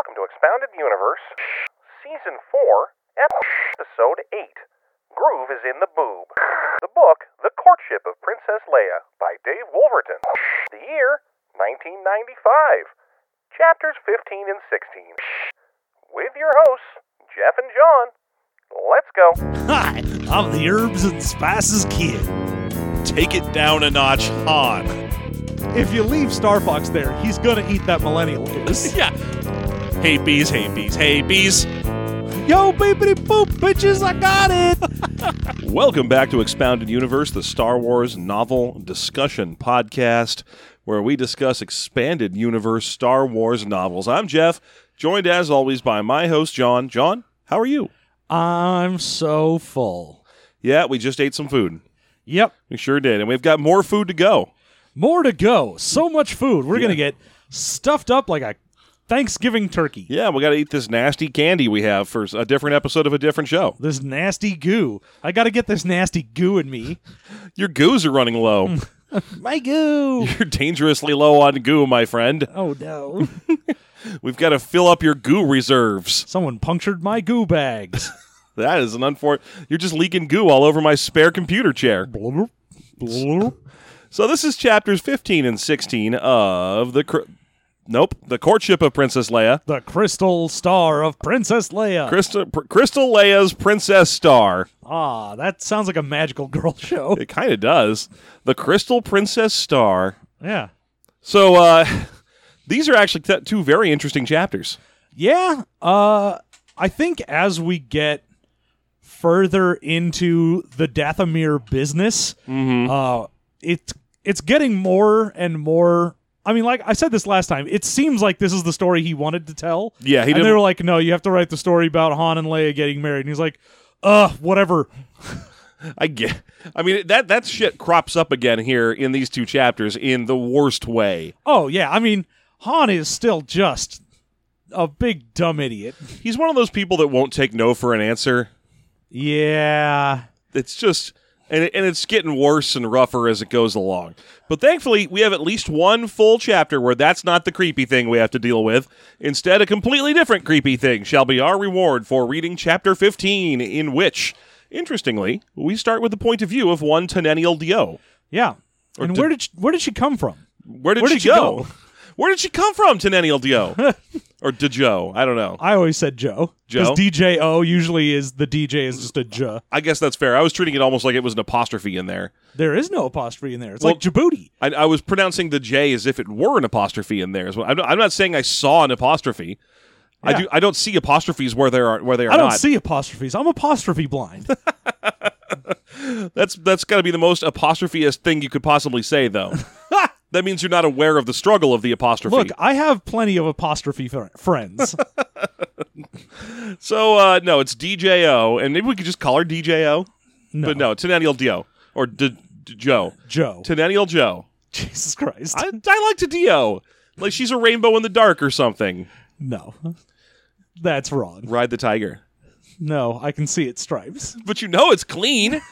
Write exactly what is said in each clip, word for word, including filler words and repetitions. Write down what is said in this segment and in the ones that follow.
welcome to Expounded Universe, Season four, Episode eight. Groove is in the boob. The book, The Courtship of Princess Leia, by Dave Wolverton. The year, nineteen ninety-five. Chapters fifteen and sixteen. With your hosts, Jeff and John. Let's go. Hi, I'm the Herbs and Spices Kid. Take it down a notch, Han. If you leave Star Fox there, he's gonna eat that millennial goose. Yeah. Hey bees, hey bees, hey bees. Yo, bippity boop, bitches, I got it. Welcome back to Expounded Universe, the Star Wars novel discussion podcast, where we discuss expanded universe Star Wars novels. I'm Jeff, joined as always by my host, John. John, how are you? I'm so full. Yeah, we just ate some food. Yep. We sure did, and we've got more food to go. More to go. So much food. We're Yeah. gonna get stuffed up like a Thanksgiving turkey. Yeah, we got to eat this nasty candy we have for a different episode of a different show. This nasty goo. I gotta get this nasty goo in me. Your goos are running low. My goo. You're dangerously low on goo, my friend. Oh no. We've got to fill up your goo reserves. Someone punctured my goo bags. That is an unfortunate... You're just leaking goo all over my spare computer chair. Blurp, blurp. So this is chapters fifteen and sixteen of the... Cr- nope. The Courtship of Princess Leia. The Crystal Star of Princess Leia. Crystal, Pr- Crystal Leia's Princess Star. Ah, that sounds like a magical girl show. It kind of does. The Crystal Princess Star. Yeah. So, uh... these are actually t- two very interesting chapters. Yeah. Uh, I think as we get further into the Dathomir business, Mm-hmm. uh, it, it's getting more and more... I mean, like I said this last time, it seems like this is the story he wanted to tell. Yeah, he And didn't... they were like, no, you have to write the story about Han and Leia getting married. And he's like, uh, whatever. I get... I mean, that, that shit crops up again here in these two chapters in the worst way. Oh, yeah. I mean, Han is still just a big dumb idiot. He's one of those people that won't take no for an answer. Yeah. It's just... And, it, and it's getting worse and rougher as it goes along. But thankfully, we have at least one full chapter where that's not the creepy thing we have to deal with. Instead, a completely different creepy thing shall be our reward for reading chapter fifteen, in which, interestingly, we start with the point of view of one Tenennial Dio. Yeah. Or and did- where did she, where did she come from? Where did Where she did she go? go? Where did she come from, Tenennial Dio? Or DeJoe? I don't know. I always said Joe. Joe? Because D J O usually is the D J is just a J. I guess that's fair. I was treating it almost like it was an apostrophe in there. There is no apostrophe in there. It's Well- like Djibouti. I, I was pronouncing the J as if it were an apostrophe in there as well. I'm not, I'm not saying I saw an apostrophe. I Yeah. do. I don't see apostrophes where there are where they are I don't not. see apostrophes. I'm apostrophe blind. That's that's got to be the most apostrophe-est thing you could possibly say, though. That means you're not aware of the struggle of the apostrophe. Look, I have plenty of apostrophe fr- friends. so uh, no, it's D J O, and maybe we could just call her D J O. No. But no, Tenennial Dio or D- D- Joe. Joe. Tenennial Joe. Jesus Christ. I, I like to Dio. Like she's a rainbow in the dark or something. No. That's wrong. Ride the tiger. No, I can see its stripes. But you know it's clean.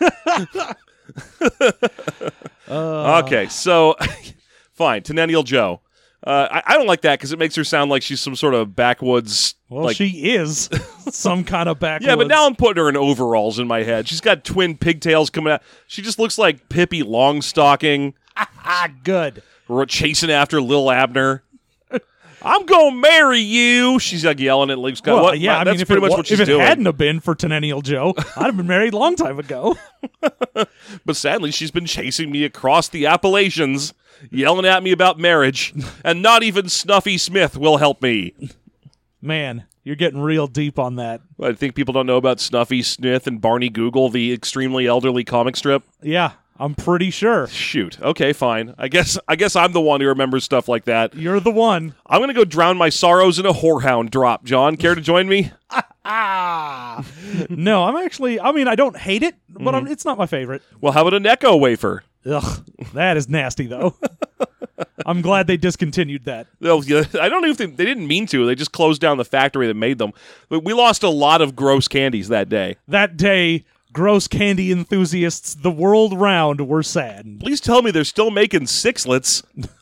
Uh, Okay, so fine, Tenennial Joe. Uh, I, I don't like that because it makes her sound like she's some sort of backwoods. Well, like, she is some kind of backwoods. yeah, but now I'm putting her in overalls in my head. She's got twin pigtails coming out. She just looks like Pippi Longstocking Ah, good. r- chasing after Lil Abner. I'm gonna marry you. She's like yelling at Luke Skywalker. Well, What- yeah, I that's mean, if pretty it, much wa- what she's if it doing. hadn't have been for Tenennial Joe, I'd have been married a long time ago. But sadly, she's been chasing me across the Appalachians, yelling at me about marriage, and not even Snuffy Smith will help me. Man, you're getting real deep on that. I think people don't know about Snuffy Smith and Barney Google, the extremely elderly comic strip. Yeah, I'm pretty sure. Shoot. Okay, fine. I guess I guess I'm the one who remembers stuff like that. You're the one. I'm gonna go drown my sorrows in a whorehound drop. John, care to join me? Ah. No, I'm actually, I mean, I don't hate it, but Mm-hmm. I'm, it's not my favorite. Well, how about a Necco wafer? Ugh, that is nasty, though. I'm glad they discontinued that. Well, yeah, I don't know if they, they didn't mean to. They just closed down the factory that made them. But we lost a lot of gross candies that day. That day, gross candy enthusiasts the world round were sad. Please tell me they're still making sixlets.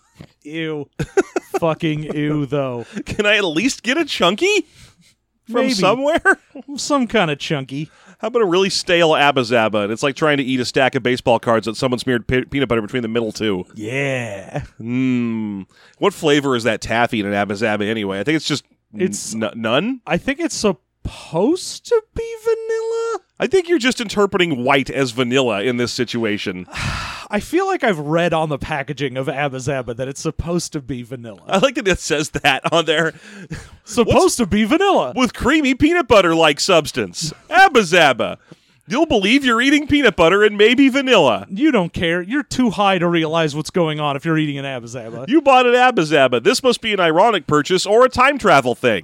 Ew. Fucking ew, though. Can I at least get a chunky from Maybe. somewhere? Some kind of chunky. How about a really stale Abba Zaba? And it's like trying to eat a stack of baseball cards that someone smeared pe- peanut butter between the middle two. Yeah. Mmm. What flavor is that taffy in an Abba Zaba anyway? I think it's just It's- n- none. I think it's supposed to be vanilla. I think you're just interpreting white as vanilla in this situation. I feel like I've read on the packaging of Abba Zaba that it's supposed to be vanilla. I like that it says that on there. supposed to be vanilla. With creamy peanut butter-like substance. Abba Zaba. You'll believe you're eating peanut butter and maybe vanilla. You don't care. You're too high to realize what's going on if you're eating an Abba Zaba. You bought an Abba Zaba. This must be an ironic purchase or a time travel thing.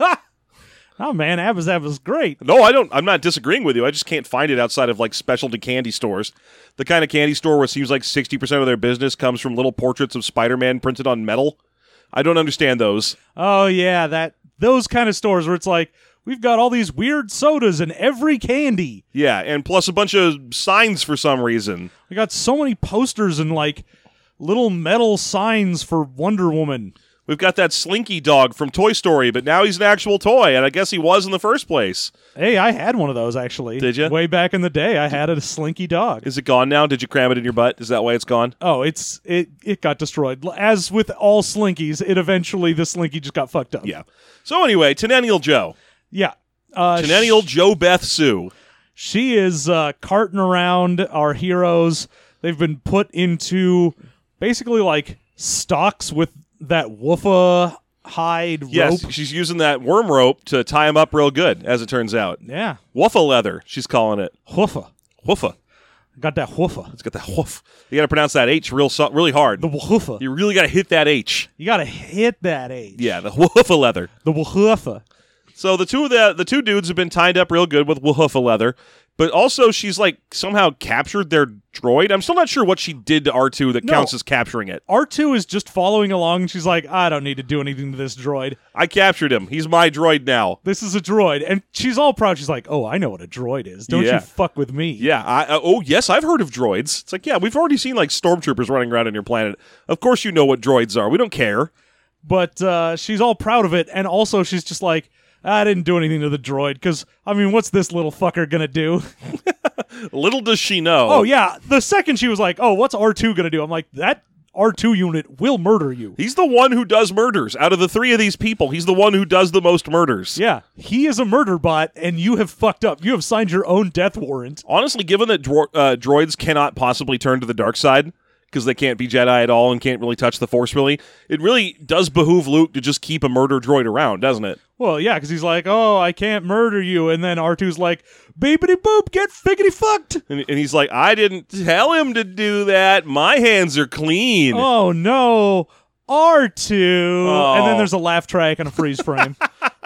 Oh man, Abba Zaba's great. No, I don't. I'm not disagreeing with you. I just can't find it outside of like specialty candy stores. The kind of candy store where it seems like sixty percent of their business comes from little portraits of Spider-Man printed on metal. I don't understand those. Oh yeah, that those kind of stores where it's like, we've got all these weird sodas in every candy. Yeah, and plus a bunch of signs for some reason. We got so many posters and like little metal signs for Wonder Woman. We've got that Slinky dog from Toy Story, but now he's an actual toy, and I guess he was in the first place. Hey, I had one of those actually. Did ya? Way back in the day, I had a Slinky dog. Is it gone now? Did you cram it in your butt? Is that why it's gone? Oh, it's it it got destroyed. As with all Slinkies, it eventually the Slinky just got fucked up. Yeah. So anyway, Tenennial Joe. Yeah. Uh, Tenennial sh- Joe Beth Sue. She is uh, carting around our heroes. They've been put into basically like stocks with that woofa hide Yes, rope. she's using that worm rope to tie him up real good, as it turns out. Yeah. Woofa leather, she's calling it. Woofa. Woofa. Got that woofa. It's got that woof. You got to pronounce that H real so- really hard. The woofa. You really got to hit that H. You got to hit that H. Yeah, the woofa leather. The woofa. So the two of the the two dudes have been tied up real good with woofa leather, but also she's like somehow captured their droid. I'm still not sure what she did to R two that No. counts as capturing it. R two is just following along. And she's like, I don't need to do anything to this droid. I captured him. He's my droid now. This is a droid. And she's all proud. She's like, oh, I know what a droid is. Don't Yeah. you fuck with me. Yeah. I, uh, oh, yes, I've heard of droids. It's like, yeah, we've already seen like stormtroopers running around on your planet. Of course you know what droids are. We don't care. But uh, she's all proud of it. And also she's just like, I didn't do anything to the droid. Because, I mean, what's this little fucker going to do? Little does she know. Oh, yeah. The second she was like, oh, what's R two going to do? I'm like, that R two unit will murder you. He's the one who does murders. Out of the three of these people, he's the one who does the most murders. Yeah. He is a murder bot, and you have fucked up. You have signed your own death warrant. Honestly, given that dro- uh, droids cannot possibly turn to the dark side, because they can't be Jedi at all and can't really touch the Force really, it really does behoove Luke to just keep a murder droid around, doesn't it? Well, yeah, because he's like, oh, I can't murder you. And then R two's like, beepity boop, get figgity fucked. And, and he's like, I didn't tell him to do that. My hands are clean. Oh, no. R two. Oh. And then there's a laugh track and a freeze frame.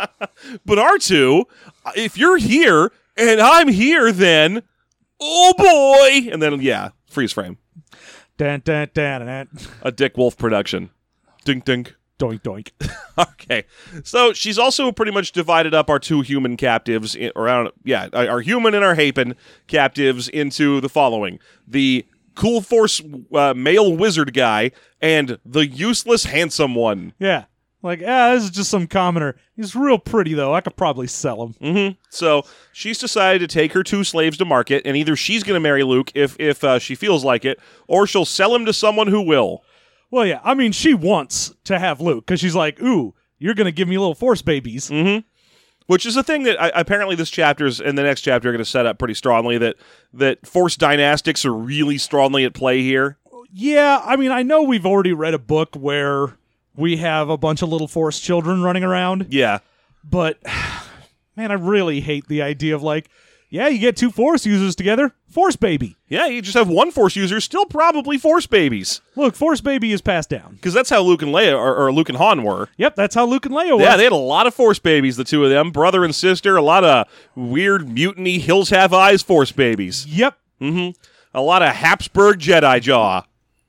But R two, if you're here and I'm here, then, oh boy. And then, yeah, freeze frame. dun, dun, dun, dun, dun. A Dick Wolf production. Dink, dink. Doink, doink. Okay, so she's also pretty much divided up our two human captives in, around, yeah, our human and our Hapen captives into the following: the cool Force uh, male wizard guy and the useless handsome one. Yeah. Like, ah, this is just some commoner. He's real pretty, though. I could probably sell him. Mm-hmm. So she's decided to take her two slaves to market, and either she's going to marry Luke if if uh, she feels like it, or she'll sell him to someone who will. Well, yeah. I mean, she wants to have Luke because she's like, ooh, you're going to give me little Force babies. Mm-hmm. Which is a thing that I, apparently this chapter's and the next chapter are going to set up pretty strongly, that that Force dynastics are really strongly at play here. Yeah, I mean, I know we've already read a book where we have a bunch of little Force children running around, Yeah. but man, I really hate the idea of like, yeah, you get two Force users together, Force baby. Yeah, you just have one Force user, still probably Force babies. Look, Force baby is passed down. Because that's how Luke and Leia, or, or Luke and Han were. Yep, that's how Luke and Leia were. Yeah, they had a lot of Force babies, the two of them. Brother and sister, a lot of weird mutiny, Hills Have Eyes Force babies. Yep. Mm-hmm. A lot of Habsburg Jedi jaw.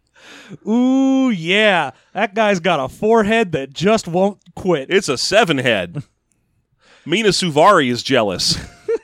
Ooh, yeah. That guy's got a forehead that just won't quit. It's a seven head. Mina Suvari is jealous.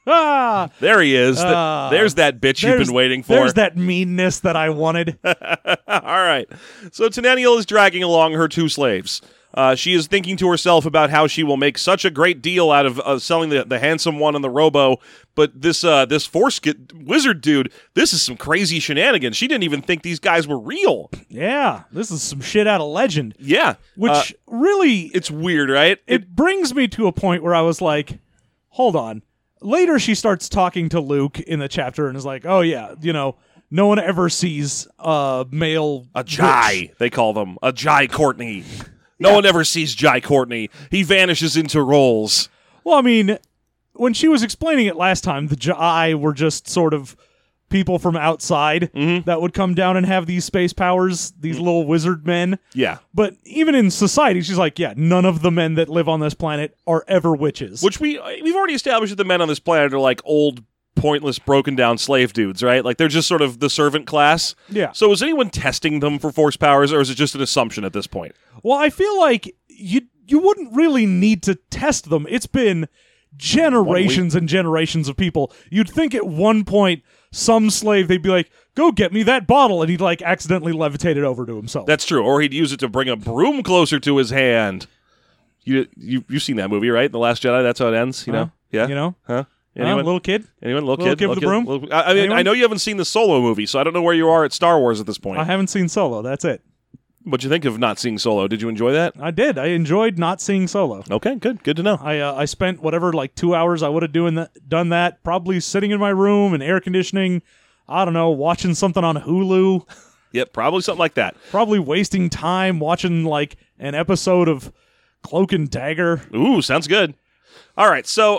Ah, There he is. Th- Ah. there's that bitch you've there's- been waiting for. There's that meanness that I wanted. All right. So Tenennial is dragging along her two slaves. Uh, she is thinking to herself about how she will make such a great deal out of uh, selling the, the handsome one and the robo, but this uh, this force get, wizard dude, this is some crazy shenanigans. She didn't even think these guys were real. Yeah, this is some shit out of Legend. Yeah. Which Uh, really, it's weird, right? it brings me to a point where I was like, hold on. Later, she starts talking to Luke in the chapter and is like, oh, yeah, you know, no one ever sees a male. A Jai, witch. they call them. A Jai Courtney. No Yeah. one ever sees Jai Courtney. He vanishes into roles. Well, I mean, when she was explaining it last time, the Jai were just sort of people from outside Mm-hmm. that would come down and have these space powers, these little wizard men. Yeah. But even in society, she's like, yeah, none of the men that live on this planet are ever witches. Which we we've already established that the men on this planet are like old, pointless, broken down slave dudes, right? Like they're just sort of the servant class. Yeah. So is anyone testing them for force powers, or is it just an assumption at this point? Well, I feel like you you wouldn't really need to test them. It's been generations and generations of people. You'd think at one point some slave, they'd be like, go get me that bottle, and he'd like accidentally levitate it over to himself. That's true. Or he'd use it to bring a broom closer to his hand. You you you've seen that movie, right? The Last Jedi. That's how it ends. You know? Huh? Yeah. You know? Huh? Huh? Anyone? Little kid? Anyone? Little, Little kid? kid with the broom? Little- I, I mean, Anyone? I know you haven't seen the Solo movie, so I don't know where you are at Star Wars at this point. I haven't seen Solo. That's it. What'd you think of not seeing Solo? Did you enjoy that? I did. I enjoyed not seeing Solo. Okay, good. Good to know. I uh, I spent whatever like two hours I would have doing that done that probably sitting in my room and air conditioning. I don't know, watching something on Hulu. Yep, probably something like that. Probably wasting time watching like an episode of Cloak and Dagger. Ooh, sounds good. All right, so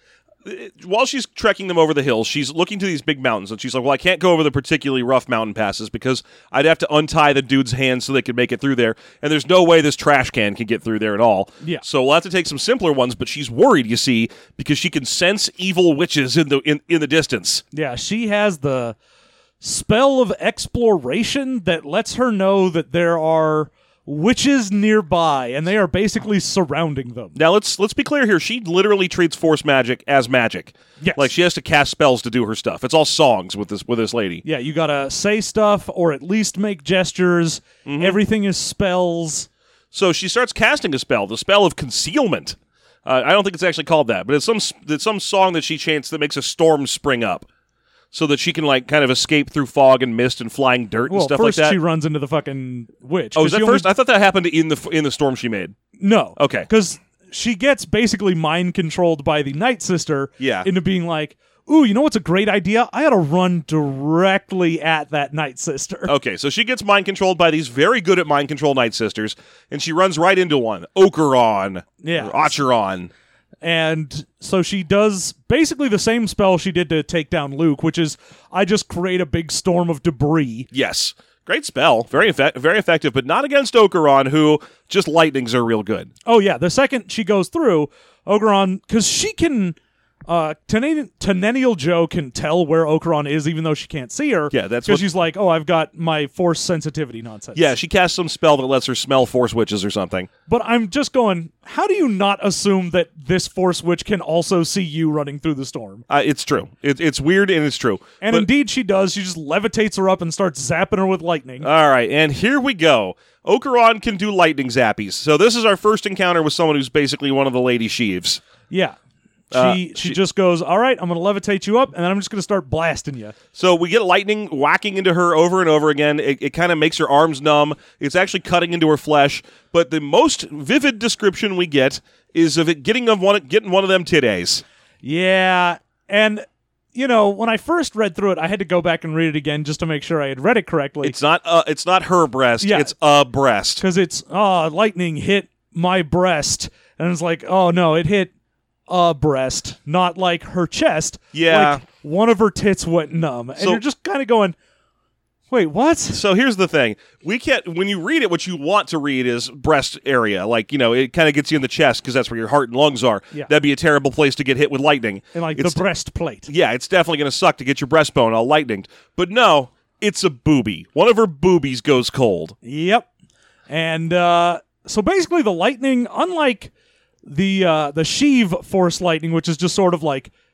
while she's trekking them over the hills, she's looking to these big mountains, and she's like, well, I can't go over the particularly rough mountain passes because I'd have to untie the dude's hands so they could make it through there, and there's no way this trash can can get through there at all. Yeah. So we'll have to take some simpler ones, but she's worried, you see, because she can sense evil witches in the in, in the distance. Yeah, she has the spell of exploration that lets her know that there are witches nearby, and they are basically surrounding them. Now let's let's be clear here. She literally treats force magic as magic. Yes. Like she has to cast spells to do her stuff. It's all songs with this with this lady. Yeah, you gotta say stuff or at least make gestures. Mm-hmm. Everything is spells. So she starts casting a spell, the spell of concealment. Uh, I don't think it's actually called that, but it's some it's some song that she chants that makes a storm spring up, so that she can like kind of escape through fog and mist and flying dirt and Well, stuff like first that. she runs into the fucking witch. oh, 'cause is that she only- first? I thought that happened in the in the storm she made. No. Okay. Because she gets basically mind controlled by the Night Sister Yeah. into being like, ooh, you know what's a great idea? I ought to run directly at that Night Sister. Okay, so she gets mind controlled by these very good at mind control Night Sisters, and she runs right into one, Okeron, Yeah. or Acheron. And so she does basically the same spell she did to take down Luke, which is I just create a big storm of debris. Yes. Great spell. Very effe- very effective, but not against Okeron, who just lightnings are real good. Oh, yeah. The second she goes through, Ogeron, because she can. Uh, Tenen- Tenennial Joe can tell where Okeron is, even though she can't see her. Yeah, that's because what- she's like, oh, I've got my force sensitivity nonsense. Yeah, she casts some spell that lets her smell force witches or something. But I'm just going, how do you not assume that this force witch can also see you running through the storm? Uh, it's true. It, it's weird and it's true. And But- indeed she does. She just levitates her up and starts zapping her with lightning. all right, and here we go. Okeron can do lightning zappies. So this is our first encounter with someone who's basically one of the Lady Sheaves. yeah. She, Uh, she she- just goes, all right, I'm going to levitate you up, and then I'm just going to start blasting you. So we get lightning whacking into her over and over again. It, it kind of makes her arms numb. It's actually cutting into her flesh. But the most vivid description we get is of it getting of one, getting one of them titties. Yeah. And, you know, when I first read through it, I had to go back and read it again just to make sure I had read it correctly. It's not. Uh, it's not her breast. Yeah. It's a breast. Because it's, oh, lightning hit my breast. And it's like, oh, no, it hit a breast, not like her chest. Yeah. Like one of her tits went numb. And So- you're just kind of going, wait, what? So here's the thing: we can't. When you read it, what you want to read is breast area. Like you know, it kind of gets you in the chest because that's where your heart and lungs are. Yeah. That'd be a terrible place to get hit with lightning. And like It's- the breastplate. Yeah, it's definitely going to suck to get your breastbone all lightninged. But no, it's a boobie. One of her boobies goes cold. Yep. And uh, so basically the lightning, unlike the uh, the Sheev force lightning, which is just sort of like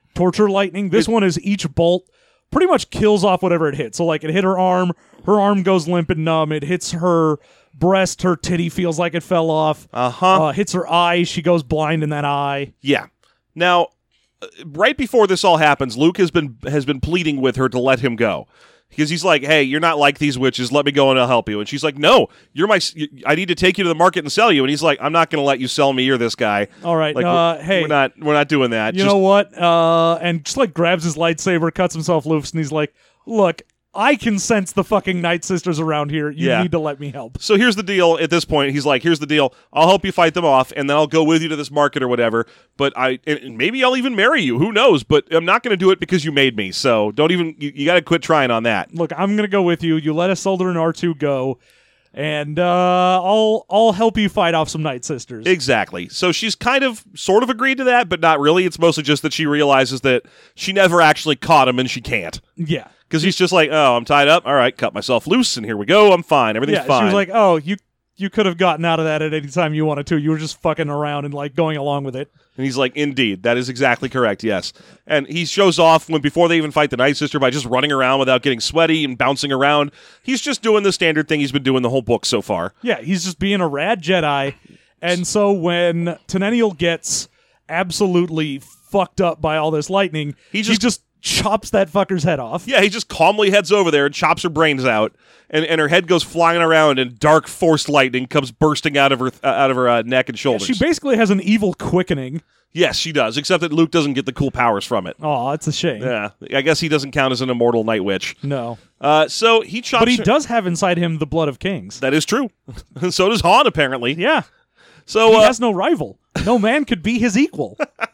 torture lightning. This It- one is each bolt pretty much kills off whatever it hits. So like it hit her arm, her arm goes limp and numb. It hits her breast, her titty feels like it fell off. Uh-huh. Uh, hits her eye, she goes blind in that eye. Yeah. Now, uh, right before this all happens, Luke has been has been pleading with her to let him go. Because he's like, hey, you're not like these witches. Let me go and I'll help you. And she's like, no, you're my. s- y- I need to take you to the market and sell you. And he's like, I'm not going to let you sell me or this guy. All right, Like, uh, we're, hey, we're not. We're not doing that. you Just- know what? Uh, and just like grabs his lightsaber, cuts himself loose, and he's like, look, I can sense the fucking Night Sisters around here. You Yeah. need to let me help. So here's the deal. At this point, he's like, "Here's the deal. I'll help you fight them off, and then I'll go with you to this market or whatever. But I, and maybe I'll even marry you. Who knows? But I'm not going to do it because you made me. So don't even. You, you got to quit trying on that. Look, I'm gonna go with you. You let Isildur and R two go, and uh, I'll I'll help you fight off some Night Sisters. Exactly. So she's kind of, sort of agreed to that, but not really. It's mostly just that she realizes that she never actually caught him, and she can't. yeah, Because he's just like, oh, I'm tied up. All right, cut myself loose, and here we go. I'm fine. Everything's yeah. fine. She was like, oh, you you could have gotten out of that at any time you wanted to. You were just fucking around and like going along with it. And he's like, indeed, that is exactly correct, yes. And he shows off when before they even fight the Night Sister by just running around without getting sweaty and bouncing around. He's just doing the standard thing he's been doing the whole book so far. Yeah, he's just being a rad Jedi. And so when Tenennial gets absolutely fucked up by all this lightning, He he just- just, chops that fucker's head off. Yeah, he just calmly heads over there and chops her brains out, and, and her head goes flying around, and dark force lightning comes bursting out of her uh, out of her uh, neck and shoulders. She basically has an evil quickening. yes, she does, except that Luke doesn't get the cool powers from it. Oh, it's a shame. Yeah, I guess he doesn't count as an immortal Night Witch. No. Uh, so he chops. But he her- does have inside him the blood of kings. That is true. And so does Han, apparently. Yeah. So He uh, has no rival. No man could be his equal.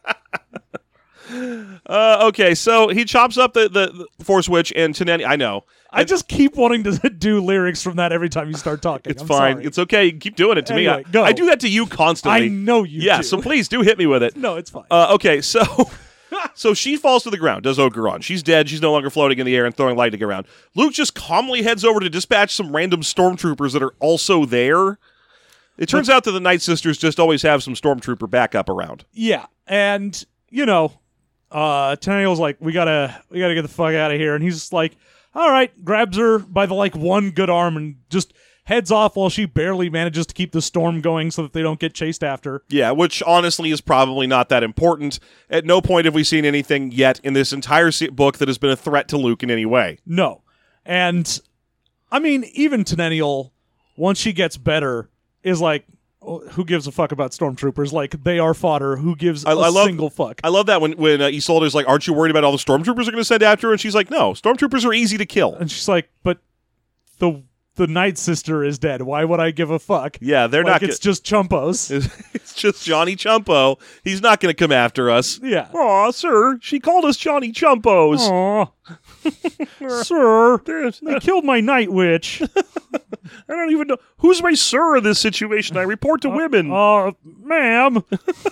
Uh, okay, so he chops up the, the, the Force Witch and Tenennial. I know. I just keep wanting to do lyrics from that every time you start talking. It's I'm fine. sorry. It's okay. You can keep doing it to Anyway, me. I, go. I do that to you constantly. I know you Yeah, do. so please do hit me with it. No, it's fine. Uh, okay, so so she falls to the ground, does Ogeron. She's dead. She's no longer floating in the air and throwing lightning around. Luke just calmly heads over to dispatch some random stormtroopers that are also there. It turns out that the Night Sisters just always have some stormtrooper backup around. Yeah, and you know, uh, Tenniel's like, we gotta, we gotta get the fuck out of here, and he's just like, all right, grabs her by the like one good arm and just heads off while she barely manages to keep the storm going so that they don't get chased after. Yeah, which honestly is probably not that important. At no point have we seen anything yet in this entire se- book that has been a threat to Luke in any way. No, and I mean, even Tenennial, once she gets better, is like, oh, who gives a fuck about stormtroopers? Like, they are fodder. Who gives a I- I love- single fuck? I love that when when uh, Isolde's like, "Aren't you worried about all the stormtroopers are going to send after her?" And she's like, "No, stormtroopers are easy to kill." And she's like, but the the Night Sister is dead. Why would I give a fuck? Yeah, they're like, not. it's just chumpos. It's just Johnny Chumpo. He's not going to come after us. Yeah. Aw, sir, she called us Johnny Chumpos. Aw. Sir, There's- they killed my Night Witch. I don't even know who's my sir in this situation. I report to women. Uh, ma'am.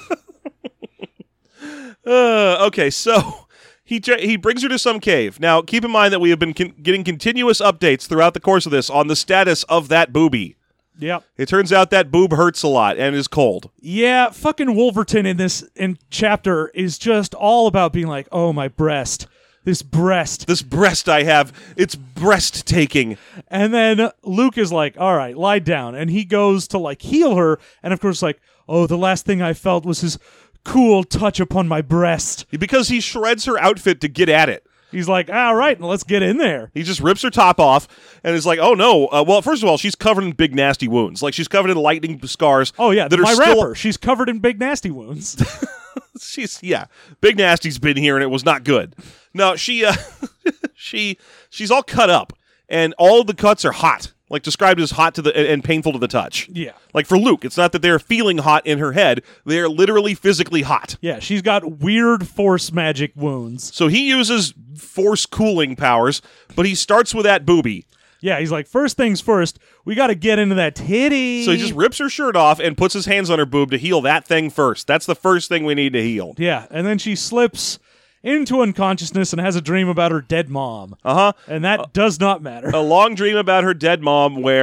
Uh, okay, so he j- he brings her to some cave. Now, keep in mind that we have been con- getting continuous updates throughout the course of this on the status of that booby. Yep. It turns out that boob hurts a lot and is cold. Yeah, fucking Wolverton in this in chapter is just all about being like, oh, my breast. This breast. This breast I have, it's breathtaking. And then Luke is like, all right, lie down. And he goes to like heal her. And of course, like, oh, the last thing I felt was his cool touch upon my breast. Because he shreds her outfit to get at it. He's like, all right, let's get in there. He just rips her top off and is like, oh no. Uh, well, first of all, she's covered in big nasty wounds. Like she's covered in lightning scars. Oh, yeah, that my are still. rapper. She's covered in big nasty wounds. She's yeah, Big Nasty's been here and it was not good. No, she uh, she she's all cut up and all the cuts are hot, like described as hot to the and painful to the touch. Yeah. Like for Luke, it's not that they're feeling hot in her head; they are literally physically hot. Yeah, she's got weird force magic wounds. So he uses force cooling powers, but he starts with that booby. Yeah, he's like, first things first, we got to get into that titty. So he just rips her shirt off and puts his hands on her boob to heal that thing first. That's the first thing we need to heal. Yeah, and then she slips into unconsciousness and has a dream about her dead mom. Uh huh. And that does not matter. A long dream about her dead mom where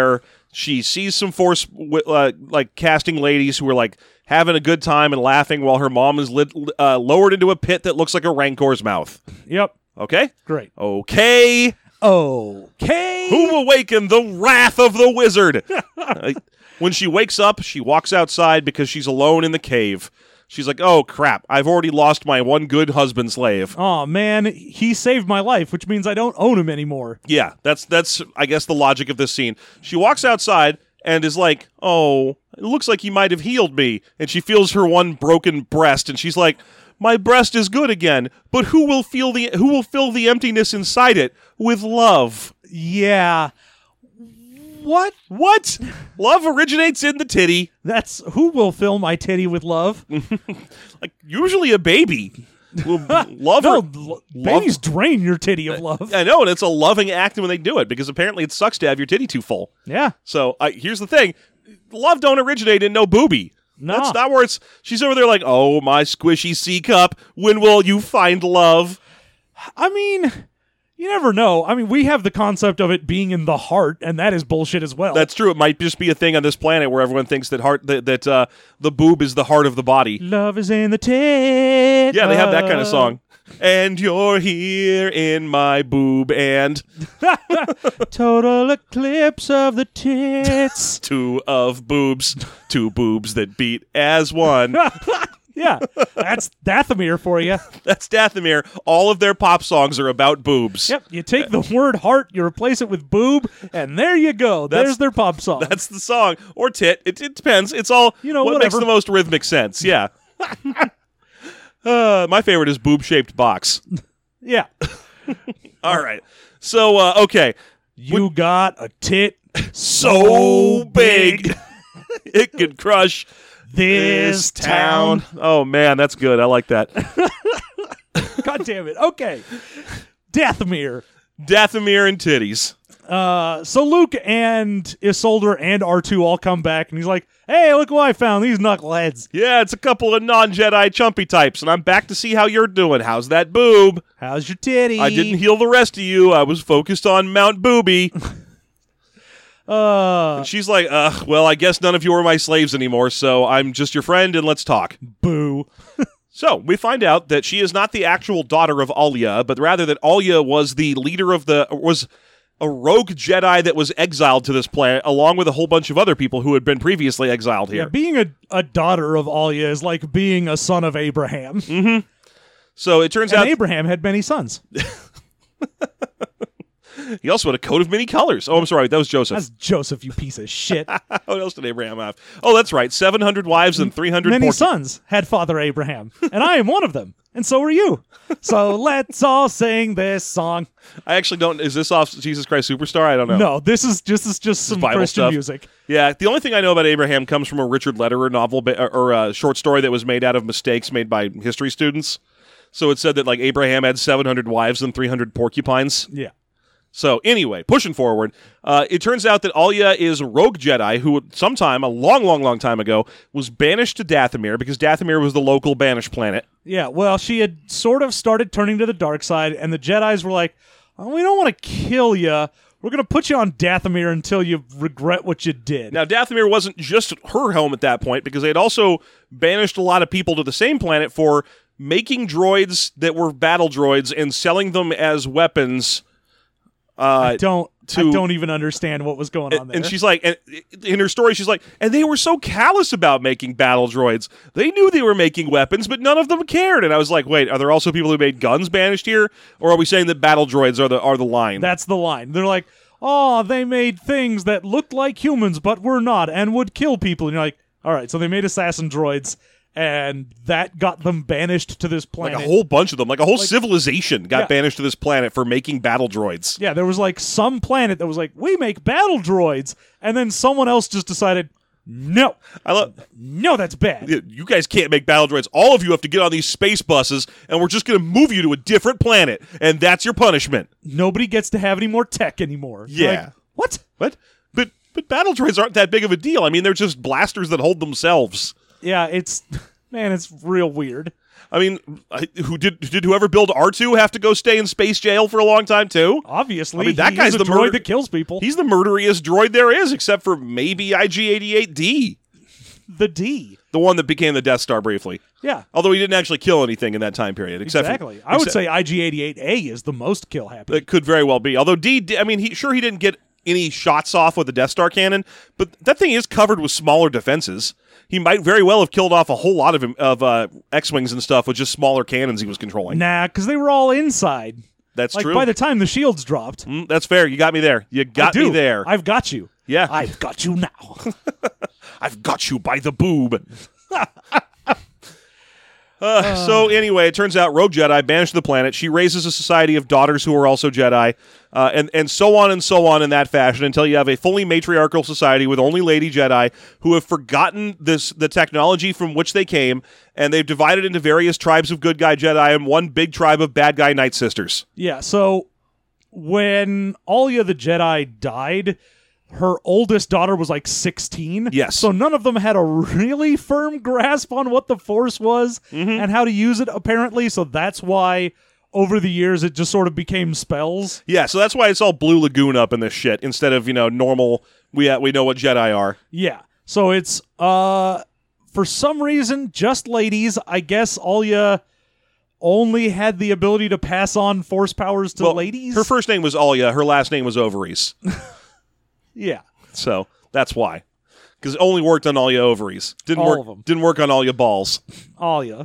She sees some force, wi- uh, like casting ladies who are like having a good time and laughing while her mom is lit, uh, lowered into a pit that looks like a rancor's mouth. Yep. Okay? Great. Okay. Okay. Who will awaken the wrath of the wizard? Uh, when she wakes up, she walks outside because she's alone in the cave. She's like, oh, crap. I've already lost my one good husband slave. Oh, man. He saved my life, which means I don't own him anymore. Yeah, that's, that's I guess, the logic of this scene. She walks outside and is like, oh, it looks like he might have healed me. And she feels her one broken breast, and she's like, my breast is good again, but who will feel the who will fill the emptiness inside it with love? Yeah. What? What? Love originates in the titty. That's who will fill my titty with love? Like usually a baby. Will love No, her. l- babies drain your titty of love. I know, and it's a loving act when they do it because apparently it sucks to have your titty too full. Yeah. So uh, here's the thing: love don't originate in no booby. No. That's not where it's. She's over there like, oh my squishy C cup. When will you find love? I mean, you never know. I mean, we have the concept of it being in the heart, and that is bullshit as well. That's true. It might just be a thing on this planet where everyone thinks that heart that, that uh, the boob is the heart of the body. Love is in the tit. Yeah, they have that kind of song. And you're here in my boob and Total eclipse of the tits. two of boobs, two boobs that beat as one. Yeah, that's Dathomir for you. That's Dathomir. All of their pop songs are about boobs. Yep, you take the word heart, you replace it with boob, and there you go. That's- There's their pop song. That's the song. Or tit. It, it depends. It's all You know, what whatever. makes the most rhythmic sense. Yeah. uh, my favorite is boob-shaped box. Yeah. All right. So, uh, okay. You got a tit So big. It could crush this town. Oh, man, that's good. I like that. God damn it. Okay. Dathomir. Dathomir and titties. Uh, so Luke and Isolde and R two all come back, and he's like, hey, look what I found. These knuckleheads. Yeah, it's a couple of non-Jedi chumpy types, and I'm back to see how you're doing. How's that boob? How's your titty? I didn't heal the rest of you. I was focused on Mount Booby. Uh, And she's like, ugh, well, I guess none of you are my slaves anymore, so I'm just your friend, and let's talk. boo. So, we find out that she is not the actual daughter of Alia, but rather that Alia was the leader of the, was a rogue Jedi that was exiled to this planet, along with a whole bunch of other people who had been previously exiled Yeah, here. being a, a daughter of Alia is like being a son of Abraham. So, it turns And out Abraham had many sons. he also had a coat of many colors. Oh, I'm sorry, that was Joseph. That's Joseph, you piece of shit. What else did Abraham have? Oh, that's right, seven hundred wives and three hundred Many porcupines. sons had Father Abraham, and I am one of them, and so are you. So let's all sing this song. I actually don't, is this off Jesus Christ Superstar? I don't know. No, this is just this is just some Bible Christian stuff. music. Yeah, the only thing I know about Abraham comes from a Richard Lederer novel ba- or, or a short story that was made out of mistakes made by history students. So it said that like Abraham had seven hundred wives and three hundred porcupines. Yeah. So anyway, pushing forward, uh, it turns out that Alia is a rogue Jedi who sometime, a long, long, long time ago, was banished to Dathomir because Dathomir was the local banished planet. Yeah, well, she had sort of started turning to the dark side, and the Jedis were like, oh, we don't want to kill you. We're going to put you on Dathomir until you regret what you did. Now, Dathomir wasn't just her home at that point because they had also banished a lot of people to the same planet for making droids that were battle droids and selling them as weapons. Uh, I don't to- I don't even understand what was going on and, there. and she's like, and in her story, she's like, and they were so callous about making battle droids. They knew they were making weapons, but none of them cared. And I was like, wait, are there also people who made guns banished here, or are we saying that battle droids are the are the line? That's the line. They're like, oh, they made things that looked like humans but were not and would kill people. And you're like, all right, so they made assassin droids, and that got them banished to this like planet. a whole bunch of them, like a whole civilization got Yeah. banished to this planet for making battle droids. Yeah, there was like some planet that was like, we make battle droids, and then someone else just decided, no, I love. no, that's bad. You guys can't make battle droids. All of you have to get on these space buses, and we're just going to move you to a different planet, and that's your punishment. Nobody gets to have any more tech anymore. You're Yeah. like, what? What? But but battle droids aren't that big of a deal. I mean, they're just blasters that hold themselves. Yeah, it's Man, it's real weird. I mean, I- who did did whoever build R two have to go stay in space jail for a long time too? Obviously, I mean, that he guy's is a the droid murder- that kills people. He's the murderiest droid there is, except for maybe I G eighty-eight D, the D. the one that became the Death Star briefly. Yeah, Although he didn't actually kill anything in that time period, except for- exactly. I would except- say I G eighty-eight A is the most kill happy. It could very well be. Although D, I mean, he sure he didn't get any shots off with the Death Star cannon, but that thing is covered with smaller defenses. He might very well have killed off a whole lot of him, of uh, X-wings and stuff with just smaller cannons he was controlling. Nah, because they were all inside. That's Like true. by the time the shields dropped, Mm, that's fair. You got me there. You got I do. me there. I've got you. yeah, I've got you now. I've got you by the boob. Uh, so anyway, it turns out Rogue Jedi banished the planet. She raises a society of daughters who are also Jedi, uh, and and so on and so on in that fashion until you have a fully matriarchal society with only lady Jedi who have forgotten this the technology from which they came, and they've divided into various tribes of good guy Jedi and one big tribe of bad guy Night Sisters. Yeah, so when Alia the Jedi died, her oldest daughter was like sixteen. Yes. So none of them had a really firm grasp on what the Force was and how to use it, apparently. So that's why over the years it just sort of became spells. Yeah, so that's why it's all Blue Lagoon up in this shit instead of you know normal. We uh, we know what Jedi are. Yeah. So it's, uh, for some reason, just ladies. I guess Alia only had the ability to pass on Force powers to Well, ladies. Her first name was Alia. Her last name was Ovaries. yeah. So that's why. Because it only worked on all your ovaries. Didn't All work of 'em. Didn't work on all your balls. Alia.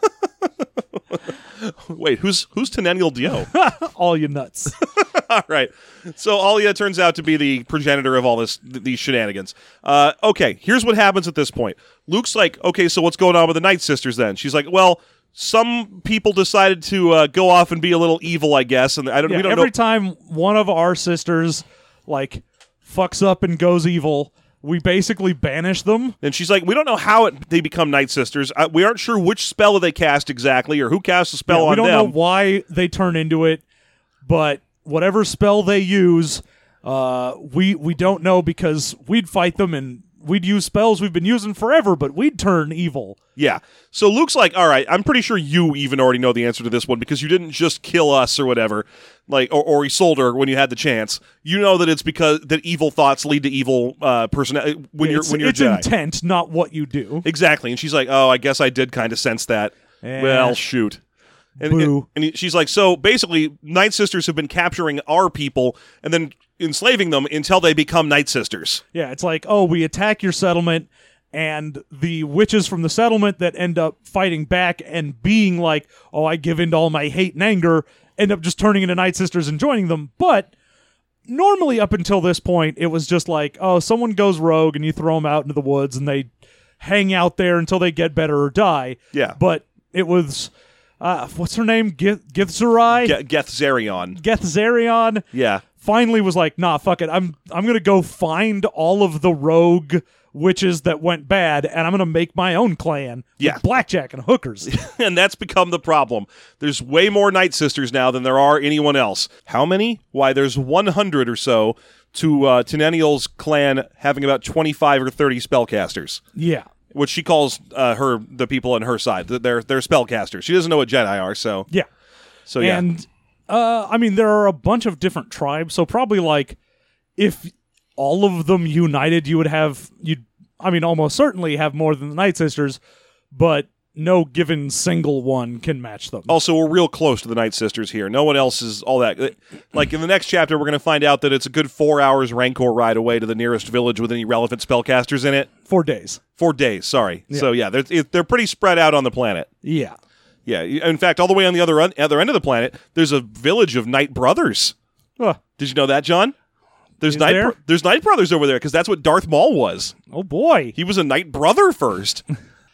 Wait, who's who's Tenennial Dio? All you nuts. All right. So Alia turns out to be the progenitor of all this th- these shenanigans. Uh, okay, here's what happens at this point. Luke's like, okay, so what's going on with the Night Sisters then? She's like, well, some people decided to uh, go off and be a little evil, I guess, and I don't. Yeah, we don't every know. time one of our sisters like fucks up and goes evil, we basically banish them. And she's like, we don't know how it, they become Night Sisters. Uh, we aren't sure which spell they cast exactly or who cast the spell Yeah, on we don't them. know why they turn into it, but whatever spell they use, uh, we we don't know because we'd fight them and we'd use spells we've been using forever, but we'd turn evil. Yeah. So Luke's like, all right, I'm pretty sure you even already know the answer to this one because you didn't just kill us or whatever, like, or, or Isolde when you had the chance. You know that it's because that evil thoughts lead to evil uh, person when you're it's when you're it's Jedi. intent, not what you do. Exactly. And she's like, oh, I guess I did kind of sense that. Eh. Well, shoot. And, Boo. and, and she's like, so basically, Night Sisters have been capturing our people and then enslaving them until they become Night Sisters. Yeah, it's like, oh, we attack your settlement, and the witches from the settlement that end up fighting back and being like, oh, I give in to all my hate and anger, end up just turning into Night Sisters and joining them. But normally, up until this point, it was just like, oh, someone goes rogue and you throw them out into the woods and they hang out there until they get better or die. Yeah. But it was, uh, what's her name? Gith- Githzerai? Ge- Geth Zerion. Gethzerion Yeah. finally was like, nah, fuck it. I'm I'm gonna go find all of the rogue witches that went bad, and I'm gonna make my own clan with Yeah. blackjack and hookers. And that's become the problem. There's way more Night Sisters now than there are anyone else. How many? Why, there's one hundred or so to uh, Tenennial's clan having about twenty-five or thirty spellcasters, yeah. which she calls uh, her the people on her side. They're, they're spellcasters. She doesn't know what Jedi are, so, Yeah. so yeah. And uh I mean there are a bunch of different tribes, so probably like if all of them united you would have you'd I mean almost certainly have more than the Night Sisters, but no given single one can match them. Also, we're real close to the Night Sisters here. No one else is all that. Like, in the next chapter, we're going to find out that it's a good four hours Rancor ride away to the nearest village with any relevant spellcasters in it. Four days. Four days, sorry. So, yeah, they're, it- they're pretty spread out on the planet. Yeah. Yeah, in fact, all the way on the other, un- other end of the planet, there's a village of Night Brothers. Huh. Did you know that, John? There's Is Night there? Bro- there's Night Brothers over there, because that's what Darth Maul was. Oh boy. He was a Night Brother first.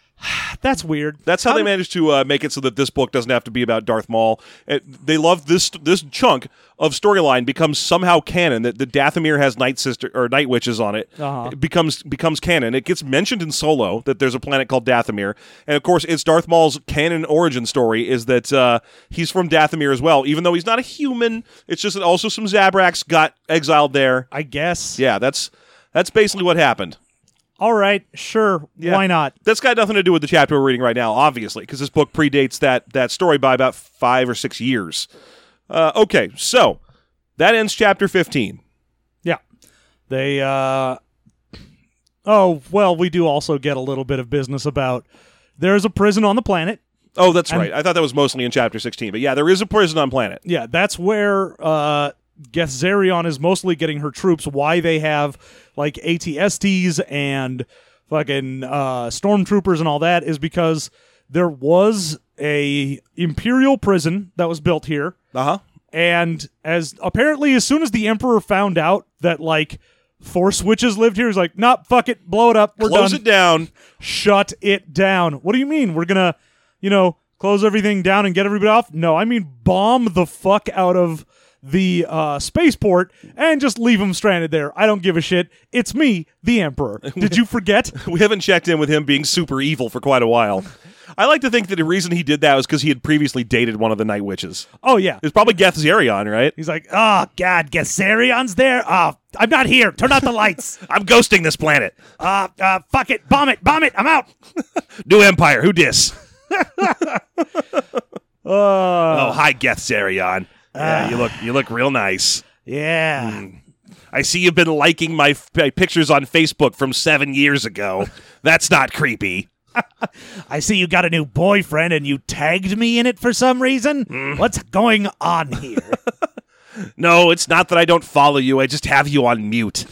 That's weird. That's how, How they did- managed to uh, make it so that this book doesn't have to be about Darth Maul. It, they love this this chunk of storyline becomes somehow canon that the Dathomir has Night Sister or Night Witches on it. Uh-huh. It becomes becomes canon. It gets mentioned in Solo that there's a planet called Dathomir, and of course, it's Darth Maul's canon origin story is that uh, he's from Dathomir as well, even though he's not a human. It's just that also some Zabraks got exiled there. I guess. Yeah, that's that's basically what happened. all right, sure, Yeah. why not? That's got nothing to do with the chapter we're reading right now, obviously, because this book predates that that story by about five or six years. Uh, okay, so that ends chapter fifteen. Yeah. They, uh... Oh, well, we do also get a little bit of business about there's a prison on the planet. Oh, that's And- right. I thought that was mostly in chapter sixteen, but yeah, there is a prison on planet. Yeah, that's where uh, Gethzerion is mostly getting her troops. Why they have like A T S Ts and fucking uh, stormtroopers and all that is because there was a Imperial prison that was built here, Uh huh. and as apparently as soon as the Emperor found out that like Force Witches lived here, he's like, "Nope, fuck it, blow it up, we're Close done, it down. shut it down." What do you mean we're gonna, you know, close everything down and get everybody off? No, I mean bomb the fuck out of the uh, spaceport and just leave them stranded there. I don't give a shit. It's me, the Emperor. Did you forget? We haven't checked in with him being super evil for quite a while. I like to think that the reason he did that was because he had previously dated one of the Night Witches. Oh yeah. It was probably Gethzerion, right? He's like, oh god, Gethzerion's there. Oh, I'm not here. Turn out the lights. I'm ghosting this planet. Uh, uh, fuck it, bomb it, bomb it. I'm out. New Empire, who dis? Uh, Oh, hi, Gethzerion. Yeah, you look you look real nice. yeah. I see you've been liking my, f- my pictures on Facebook from seven years ago. That's not creepy. I see you got a new boyfriend and you tagged me in it for some reason. What's going on here? No, it's not that I don't follow you. I just have you on mute.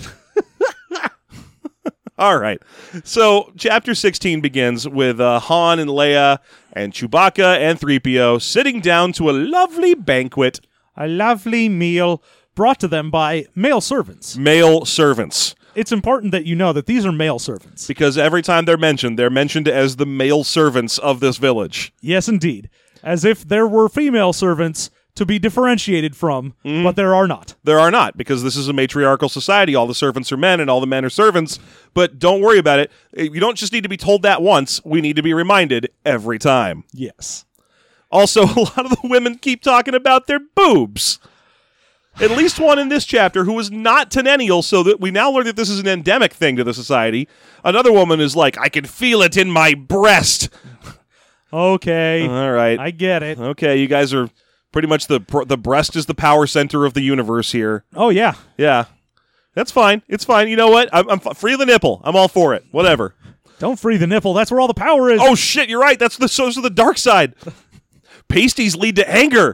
All right. So, chapter sixteen begins with uh, Han and Leia and Chewbacca and three P O sitting down to a lovely banquet. A lovely meal brought to them by male servants. Male servants. It's important that you know that these are male servants. Because every time they're mentioned, they're mentioned as the male servants of this village. Yes, indeed. As if there were female servants to be differentiated from, but there are not. There are not, because this is a matriarchal society. All the servants are men and all the men are servants. But don't worry about it. You don't just need to be told that once. We need to be reminded every time. Yes. Also, a lot of the women keep talking about their boobs. At least one in this chapter who is not tenennial, so that we now learn that this is an endemic thing to the society. Another woman is like, I can feel it in my breast. Okay. All right. I get it. Okay, you guys are pretty much the the breast is the power center of the universe here. Oh, yeah. Yeah. That's fine. It's fine. You know what? I'm, I'm f- free the nipple. I'm all for it. Whatever. Don't free the nipple. That's where all the power is. Oh, shit. You're right. That's the source of the dark side. Pasties lead to anger.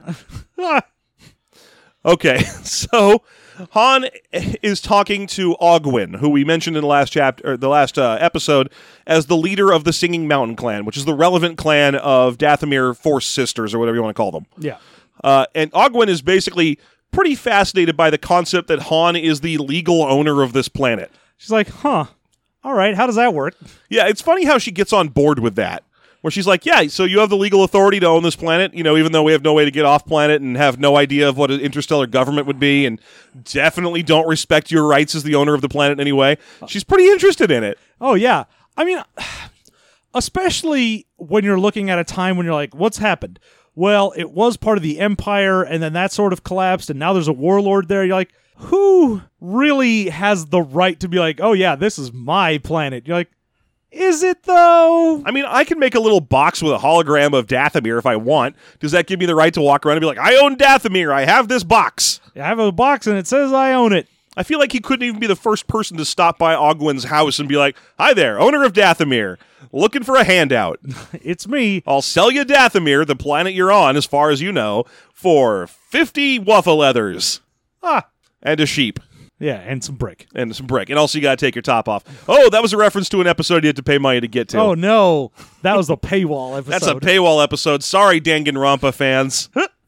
Okay, so Han is talking to Ogwyn, who we mentioned in the last chapter, or the last uh, episode, as the leader of the Singing Mountain clan, which is the relevant clan of Dathomir Force Sisters, or whatever you want to call them. Yeah. Uh, and Ogwyn is basically pretty fascinated by the concept that Han is the legal owner of this planet. She's like, huh. All right, how does that work? Yeah, it's funny how she gets on board with that. Where she's like, yeah, so you have the legal authority to own this planet, you know, even though we have no way to get off planet and have no idea of what an interstellar government would be and definitely don't respect your rights as the owner of the planet anyway. She's pretty interested in it. Oh, yeah. I mean, especially when you're looking at a time when you're like, what's happened? Well, it was part of the Empire, and then that sort of collapsed, and now there's a warlord there. You're like, who really has the right to be like, oh, yeah, this is my planet? You're like, is it, though? I mean, I can make a little box with a hologram of Dathomir if I want. Does that give me the right to walk around and be like, I own Dathomir, I have this box? I have a box, and it says I own it. I feel like he couldn't even be the first person to stop by Ogwyn's house and be like, hi there, owner of Dathomir, looking for a handout. It's me. I'll sell you Dathomir, the planet you're on, as far as you know, for fifty wuffa leathers. Ah. And a sheep. Yeah, and some brick. And some brick. And also you gotta take your top off. Oh, that was a reference to an episode you had to pay money to get to. Oh, no. That was the paywall episode. That's a paywall episode. Sorry, Danganronpa fans.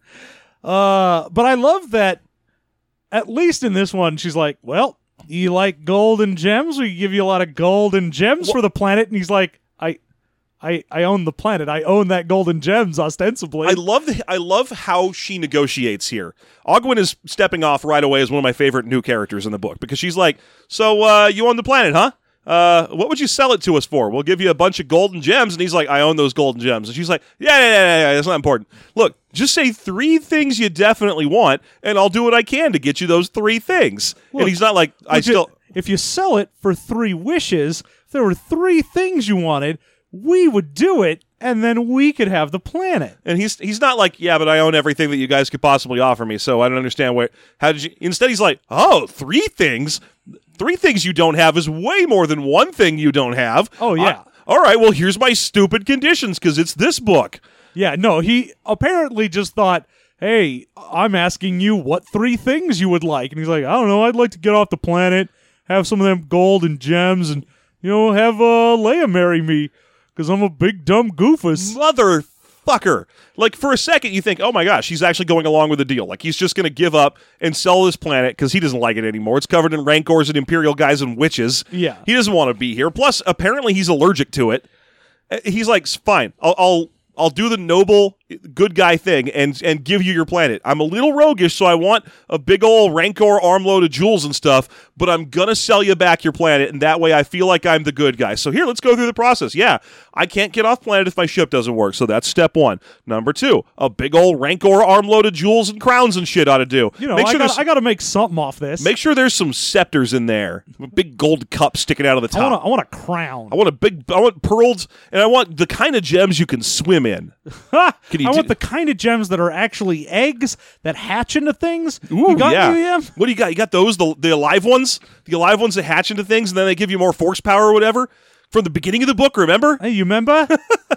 uh, but I love that, at least in this one, she's like, well, you like gold and gems? We give you a lot of gold and gems Wha- for the planet. And he's like, I... I, I own the planet. I own that gold and gems, ostensibly. I love the, I love how she negotiates here. Ogwyn is stepping off right away as one of my favorite new characters in the book because she's like, so uh, you own the planet, huh? Uh, what would you sell it to us for? We'll give you a bunch of golden gems. And he's like, I own those golden gems. And she's like, yeah, yeah, yeah, yeah, that's not important. Look, just say three things you definitely want, and I'll do what I can to get you those three things. Look, and he's not like, I Look, still... If you sell it for three wishes, if there were three things you wanted, we would do it, and then we could have the planet. And he's he's not like, yeah, but I own everything that you guys could possibly offer me, so I don't understand what. How did you? Instead, he's like, oh, three things, three things you don't have is way more than one thing you don't have. Oh, yeah. I, all right, well, here's my stupid conditions because it's this book. Yeah, no, he apparently just thought, hey, I'm asking you what three things you would like. And he's like, I don't know, I'd like to get off the planet, have some of them gold and gems, and, you know, have uh, Leia marry me, because I'm a big dumb goofus. Motherfucker. Like, for a second, you think, oh my gosh, he's actually going along with the deal. Like, he's just going to give up and sell this planet because he doesn't like it anymore. It's covered in rancors and Imperial guys and witches. Yeah. He doesn't want to be here. Plus, apparently, he's allergic to it. He's like, fine, I'll... I'll I'll do the noble, good guy thing and and give you your planet. I'm a little roguish, so I want a big old Rancor armload of jewels and stuff, but I'm going to sell you back your planet, and that way I feel like I'm the good guy. So here, let's go through the process. Yeah, I can't get off planet if my ship doesn't work, so that's step one. Number two, a big old Rancor armload of jewels and crowns and shit ought to do. You know, make I sure got I got to make something off this. Make sure there's some scepters in there. A big gold cup sticking out of the top. I want, a, I want a crown. I want a big, I want pearls, and I want the kind of gems you can swim in. Can you I do- want the kind of gems that are actually eggs that hatch into things. Ooh, you got yeah. any of them? What do you got? You got those, the, the alive ones? The alive ones that hatch into things, and then they give you more force power or whatever? From the beginning of the book, remember? Hey, you remember?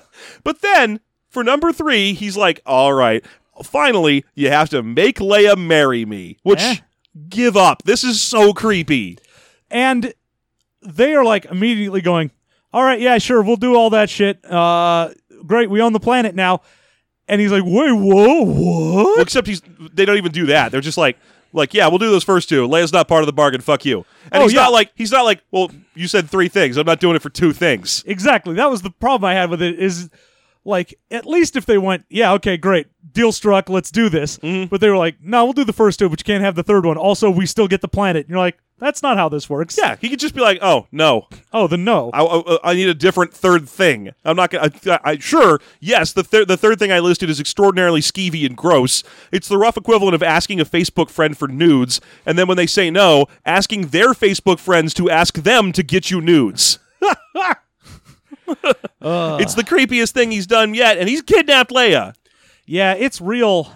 But then, for number three, he's like, all right, finally, you have to make Leia marry me. Which, Eh? give up. This is so creepy. And they are like immediately going, all right, yeah, sure, we'll do all that shit. Uh, great, we own the planet now. And he's like, wait, whoa, what? Well, except he's they don't even do that. They're just like, like, yeah, we'll do those first two. Leia's not part of the bargain. Fuck you. And Oh, he's yeah. not like he's not like, well, you said three things. I'm not doing it for two things. Exactly. That was the problem I had with it is, like, at least if they went, yeah, okay, great, deal struck, let's do this. Mm-hmm. But they were like, no, we'll do the first two, but you can't have the third one. Also, we still get the planet. And you're like, that's not how this works. Yeah, he could just be like, oh no, Oh, then no. I, I, I need a different third thing. I'm not gonna. I, I sure, yes, the third the third thing I listed is extraordinarily skeevy and gross. It's the rough equivalent of asking a Facebook friend for nudes, and then when they say no, asking their Facebook friends to ask them to get you nudes. It's the creepiest thing he's done yet, and he's kidnapped Leia. Yeah, it's real,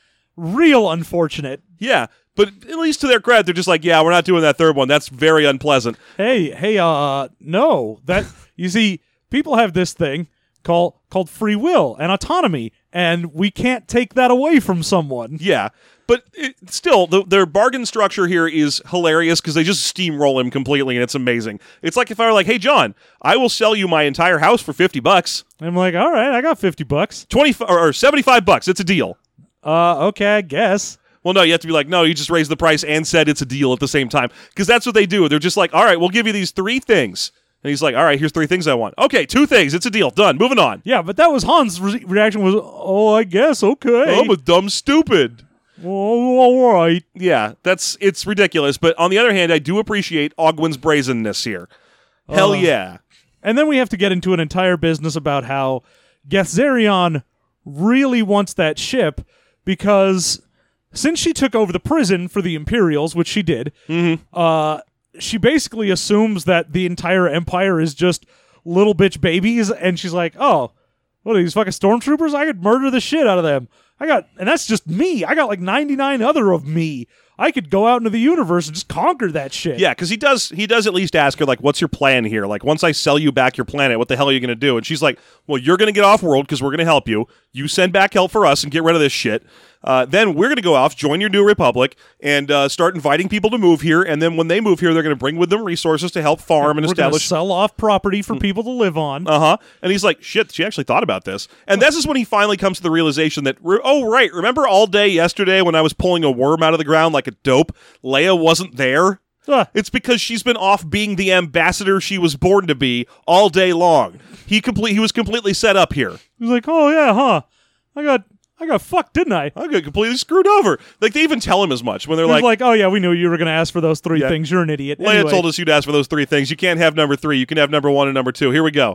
real unfortunate. Yeah, but at least to their credit, they're just like, yeah, we're not doing that third one. That's very unpleasant. Hey, hey, uh, no. That you see, people have this thing called called free will and autonomy, and we can't take that away from someone. Yeah, but it, still, the, their bargain structure here is hilarious because they just steamroll him completely, and it's amazing. It's like if I were like, hey, John, I will sell you my entire house for fifty bucks. I'm like, all right, I got fifty bucks. twenty or, or seventy-five bucks. It's a deal. Uh, okay, I guess. Well, no, you have to be like, no, you just raised the price and said it's a deal at the same time. Because that's what they do. They're just like, all right, we'll give you these three things. And he's like, all right, here's three things I want. Okay, two things. It's a deal. Done. Moving on. Yeah, but that was Han's re- reaction was, oh, I guess, okay. I'm a dumb stupid. Oh, all right. Yeah, that's it's ridiculous. But on the other hand, I do appreciate Ogwyn's brazenness here. Hell Uh. yeah. And then we have to get into an entire business about how Gethzerion really wants that ship because since she took over the prison for the Imperials, which she did, Mm-hmm. uh, she basically assumes that the entire Empire is just little bitch babies, and she's like, oh, what are these fucking stormtroopers? I could murder the shit out of them. I got, and that's just me. I got like ninety-nine other of me. I could go out into the universe and just conquer that shit. Yeah, because he does he does at least ask her, like, what's your plan here? Like, once I sell you back your planet, what the hell are you going to do? And she's like, well, you're going to get off world because we're going to help you. You send back help for us and get rid of this shit. Uh, then we're going to go off, join your new republic, and uh, start inviting people to move here. And then when they move here, they're going to bring with them resources to help farm and We're gonna establish. sell off property for people to live on. Uh huh. And he's like, shit, she actually thought about this. And this is when he finally comes to the realization that, re- oh, right, remember all day yesterday when I was pulling a worm out of the ground like a dope? Leia wasn't there? Ah. It's because she's been off being the ambassador she was born to be all day long. He complete. He was completely set up here. He's like, oh yeah, huh? I got, I got fucked, didn't I? I got completely screwed over. Like, they even tell him as much when they're He's like, like, oh yeah, we knew you were going to ask for those three Yeah. things. You're an idiot. Leia Anyway, told us you'd ask for those three things. You can't have number three. You can have number one and number two. Here we go.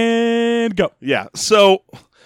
and go. Yeah. So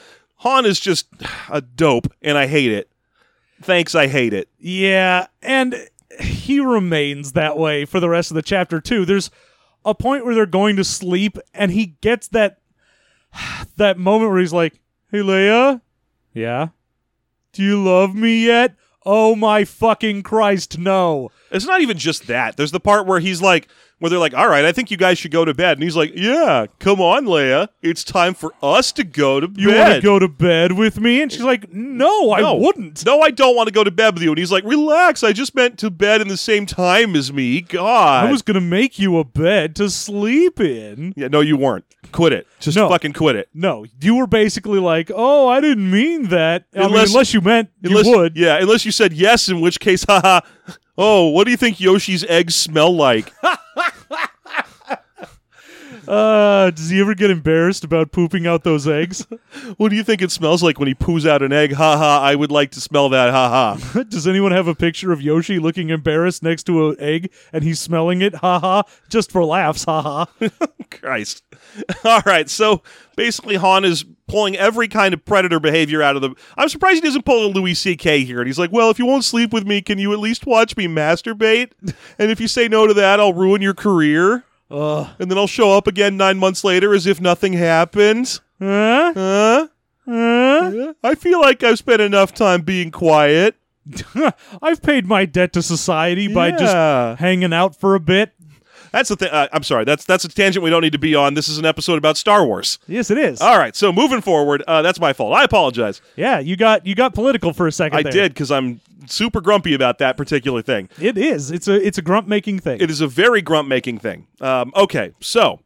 Han is just a dope, and I hate it. Thanks, I hate it. Yeah, and he remains that way for the rest of the chapter too. There's a point where they're going to sleep, and he gets that that moment where he's like, "Hey, Leia, yeah, do you love me yet?" Oh my fucking Christ, no! It's not even just that. There's the part where he's like, where they're like, all right, I think you guys should go to bed. And he's like, yeah, come on, Leia. It's time for us to go to bed. You want to go to bed with me? And she's like, no, I no. wouldn't. No, I don't want to go to bed with you. And he's like, relax. I just meant to bed in the same time as me. God. I was going to make you a bed to sleep in. Yeah, no, you weren't. Quit it. Just No. fucking quit it. No, you were basically like, oh, I didn't mean that. I mean, Unless- unless you meant Unless, you would. Yeah, unless you said yes, in which case, haha. Oh, what do you think Yoshi's eggs smell like? Uh, does he ever get embarrassed about pooping out those eggs? What do you think it smells like when he poos out an egg? Ha ha, I would like to smell that. Ha ha. Does anyone have a picture of Yoshi looking embarrassed next to an egg and he's smelling it? Ha ha. Just for laughs. Ha ha. Christ. All right, so basically Han is pulling every kind of predator behavior out of the... I'm surprised he doesn't pull a Louis C K here. And he's like, well, if you won't sleep with me, can you at least watch me masturbate? And if you say no to that, I'll ruin your career. Uh, And then I'll show up again nine months later as if nothing happened. huh? Huh? Huh? I feel like I've spent enough time being quiet. I've paid my debt to society by Yeah. just hanging out for a bit. That's the thing. Uh, I'm sorry. That's that's a tangent we don't need to be on. This is an episode about Star Wars. Yes, it is. All right. So moving forward, uh, that's my fault. I apologize. Yeah, you got you got political for a second. I there. did because I'm super grumpy about that particular thing. It is. It's a it's a grump making thing. It is a very grunt making thing. Um, okay, so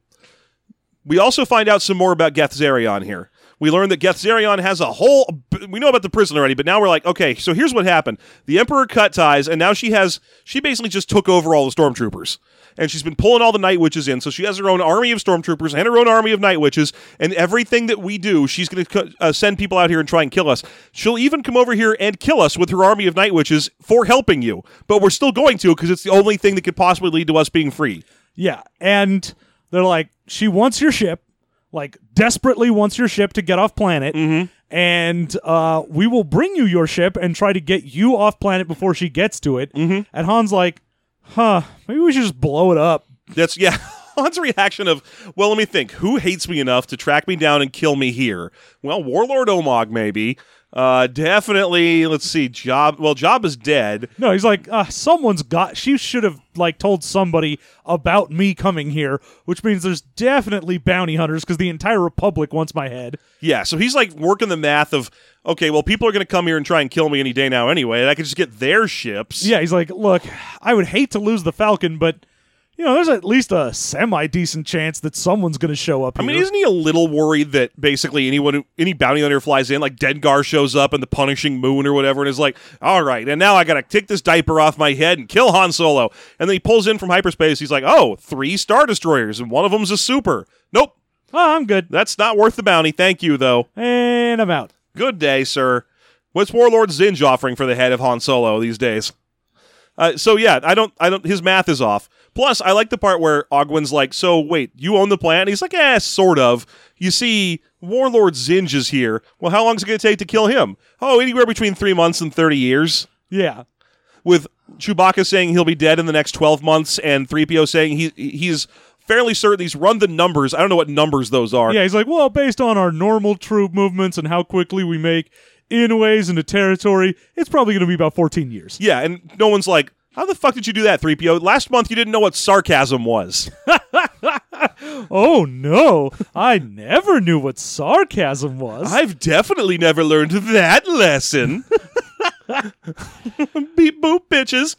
we also find out some more about Geth Zarion here. We learn that Geth Zarion has a whole... We know about the prison already, but now we're like, okay, so here's what happened. The Emperor cut ties, and now she has... She basically just took over all the Stormtroopers. And she's been pulling all the Night Witches in, so she has her own army of Stormtroopers and her own army of Night Witches, and everything that we do, she's going to uh, send people out here and try and kill us. She'll even come over here and kill us with her army of Night Witches for helping you. But we're still going to, because it's the only thing that could possibly lead to us being free. Yeah, and they're like, she wants your ship, like desperately wants your ship to get off planet, Mm-hmm. and uh, we will bring you your ship and try to get you off planet before she gets to it. Mm-hmm. And Han's like, huh, maybe we should just blow it up. That's, yeah. Han's reaction of, well, let me think. Who hates me enough to track me down and kill me here? Well, Warlord Omog, maybe. Uh, definitely, let's see, Job. Well, Job is dead. No, he's like, uh, someone's got, she should have, like, told somebody about me coming here, which means there's definitely bounty hunters because the entire Republic wants my head. Yeah, so he's like working the math of, okay, well, people are going to come here and try and kill me any day now anyway, and I can just get their ships. Yeah, he's like, look, I would hate to lose the Falcon, but, you know, there's at least a semi-decent chance that someone's going to show up I here. mean, isn't he a little worried that basically anyone, who, any bounty hunter flies in, like Dengar shows up in the Punishing Moon or whatever, and is like, all right, and now I got to take this diaper off my head and kill Han Solo. And then he pulls in from hyperspace. He's like, oh, three Star Destroyers, and one of them's a super. Nope, Oh, I'm good. that's not worth the bounty. Thank you, though. And I'm out. Good day, sir. What's Warlord Zinj offering for the head of Han Solo these days? Uh, so yeah, I don't, I don't. His math is off. Plus, I like the part where Ogwin's like, "So wait, you own the planet?" He's like, "Eh, sort of." You see, Warlord Zinj is here. Well, how long is it going to take to kill him? Oh, anywhere between three months and thirty years. Yeah. With Chewbacca saying he'll be dead in the next twelve months, and three P O saying he he's fairly certain. He's run the numbers. I don't know what numbers those are. Yeah, he's like, well, based on our normal troop movements and how quickly we make inways into territory, it's probably going to be about fourteen years. Yeah, and no one's like, how the fuck did you do that, three P O? Last month you didn't know what sarcasm was. Oh, no. I never knew what sarcasm was. I've definitely never learned that lesson. Beep boop, bitches.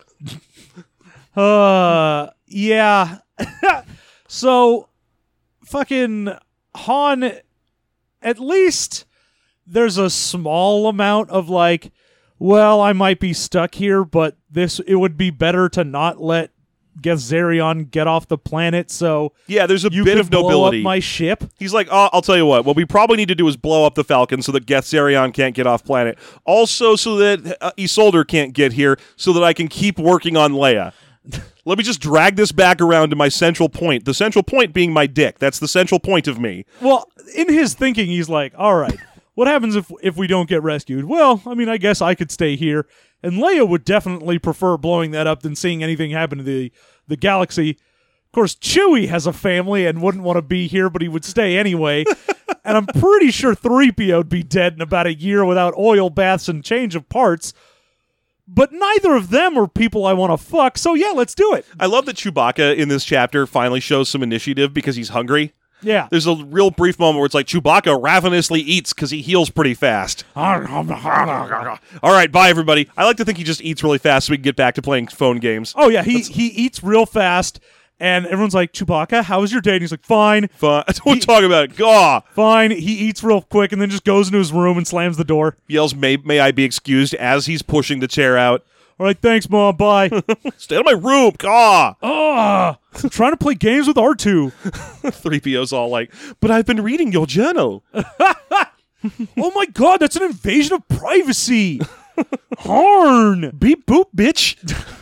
Uh, yeah. So, fucking Han, at least there's a small amount of like, well, I might be stuck here, but this it would be better to not let Geth Zarion get off the planet, so Yeah, there's a you bit could of blow nobility. up my ship. He's like, oh, I'll tell you what. What we probably need to do is blow up the Falcon so that Geth Zarion can't get off planet. Also, so that uh, Isolder can't get here, so that I can keep working on Leia. Let me just drag this back around to my central point. The central point being my dick. That's the central point of me. Well, in his thinking, he's like, all right, what happens if if we don't get rescued? Well, I mean, I guess I could stay here. And Leia would definitely prefer blowing that up than seeing anything happen to the, the galaxy. course, Chewie has a family and wouldn't want to be here, but he would stay anyway. And I'm pretty sure three P O would be dead in about a year without oil baths and change of parts. But neither of them are people I want to fuck, so yeah, let's do it. I love that Chewbacca in this chapter finally shows some initiative because he's hungry. Yeah. There's a real brief moment where it's like Chewbacca ravenously eats because he heals pretty fast. All right, bye, everybody. I like to think he just eats really fast so we can get back to playing phone games. Oh, yeah, he, he eats real fast, and everyone's like, Chewbacca, how was your day? And he's like, fine. Fine. Don't talk about it. Gaw. Fine. He eats real quick and then just goes into his room and slams the door. Yells, may, may I be excused, as he's pushing the chair out. All right, thanks, Mom. Bye. Stay out of my room. Gaw. Ah, I'm trying to play games with R two. three P O's all like, but I've been reading your journal. Oh my god, that's an invasion of privacy. Harn. Beep boop, bitch.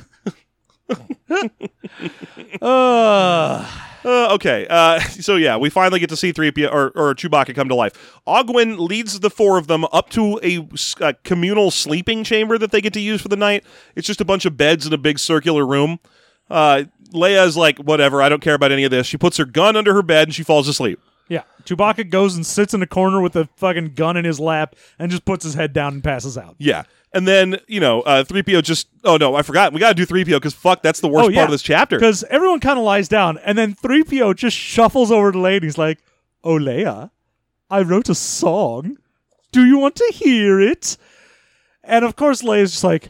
uh, uh, okay, uh, so yeah, we finally get to see three P O or, or Chewbacca come to life. Ogwyn leads the four of them up to a, a communal sleeping chamber that they get to use for the night. It's just a bunch of beds in a big circular room. Uh, Leia's like, whatever, I don't care about any of this. She puts her gun under her bed and she falls asleep. Yeah, Chewbacca goes and sits in a corner with a fucking gun in his lap and just puts his head down and passes out. Yeah. And then, you know, uh, three P O just... Oh, no, I forgot. We got to do three P O because, fuck, that's the worst oh, yeah. part of this chapter. Because everyone kind of lies down, and then three P O just shuffles over to Leia, and he's like, oh, Leia, I wrote a song. Do you want to hear it? And, of course, Leia's just like,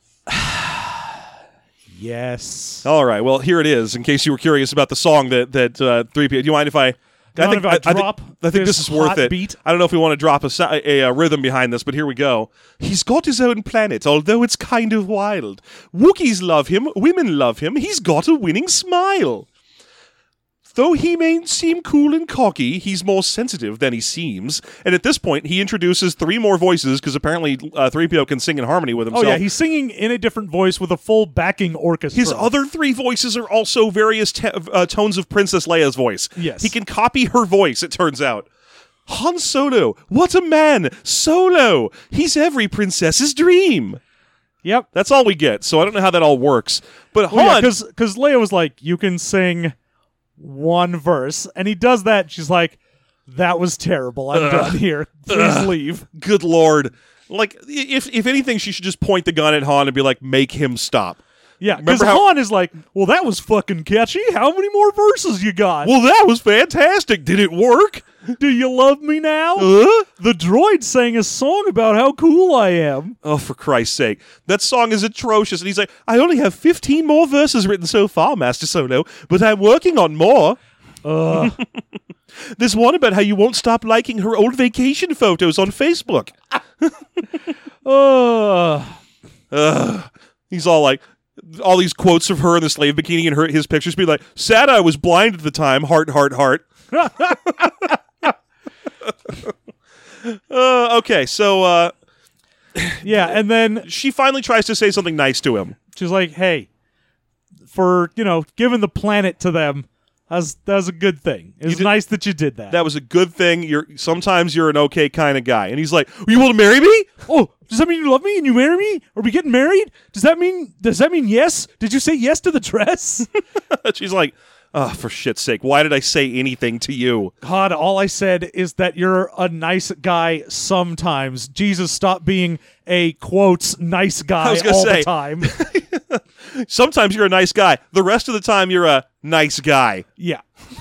yes. All right, well, here it is, in case you were curious about the song that, that uh, three P O... Do you mind if I... I think, I, I, drop I, I think this, this is worth it. Beat? I don't know if we want to drop a, a, a rhythm behind this, but here we go. He's got his own planet, although it's kind of wild. Wookiees love him, women love him, he's got a winning smile. Though he may seem cool and cocky, he's more sensitive than he seems. And at this point, he introduces three more voices, because apparently uh, three P O can sing in harmony with himself. Oh yeah, he's singing in a different voice with a full backing orchestra. His other three voices are also various te- uh, tones of Princess Leia's voice. Yes. He can copy her voice, it turns out. Han Solo, what a man! Solo! He's every princess's dream! Yep. That's all we get, so I don't know how that all works. But Han... Well, yeah, because Leia was like, you can sing... one verse, and he does that. She's like, that was terrible. I'm uh, done here. Please uh, leave. Good Lord. Like, if if anything, she should just point the gun at Han and be like, make him stop. Yeah, because Han is like, well, that was fucking catchy. How many more verses you got? Well, that was fantastic. Did it work? Do you love me now? Uh? The droid sang a song about how cool I am. Oh, for Christ's sake. That song is atrocious. And he's like, I only have fifteen more verses written so far, Master Solo, but I'm working on more. Uh. There's one about how you won't stop liking her old vacation photos on Facebook. uh. uh. He's all like, all these quotes of her in the slave bikini and her his pictures be like, sad I was blind at the time, heart, heart, heart. uh, okay, so uh, yeah, and then she finally tries to say something nice to him. She's like, "Hey, for you know, giving the planet to them, that's that's a good thing. It's did, nice that you did that. That was a good thing. You're sometimes you're an okay kind of guy." And he's like, "You want to marry me? Oh, does that mean you love me and you marry me? Are we getting married? Does that mean does that mean yes? Did you say yes to the dress?" She's like, oh, for shit's sake, why did I say anything to you? God, all I said is that you're a nice guy sometimes. Jesus, stop being a, quotes, nice guy all say, the time. Sometimes you're a nice guy. The rest of the time, you're a nice guy. Yeah.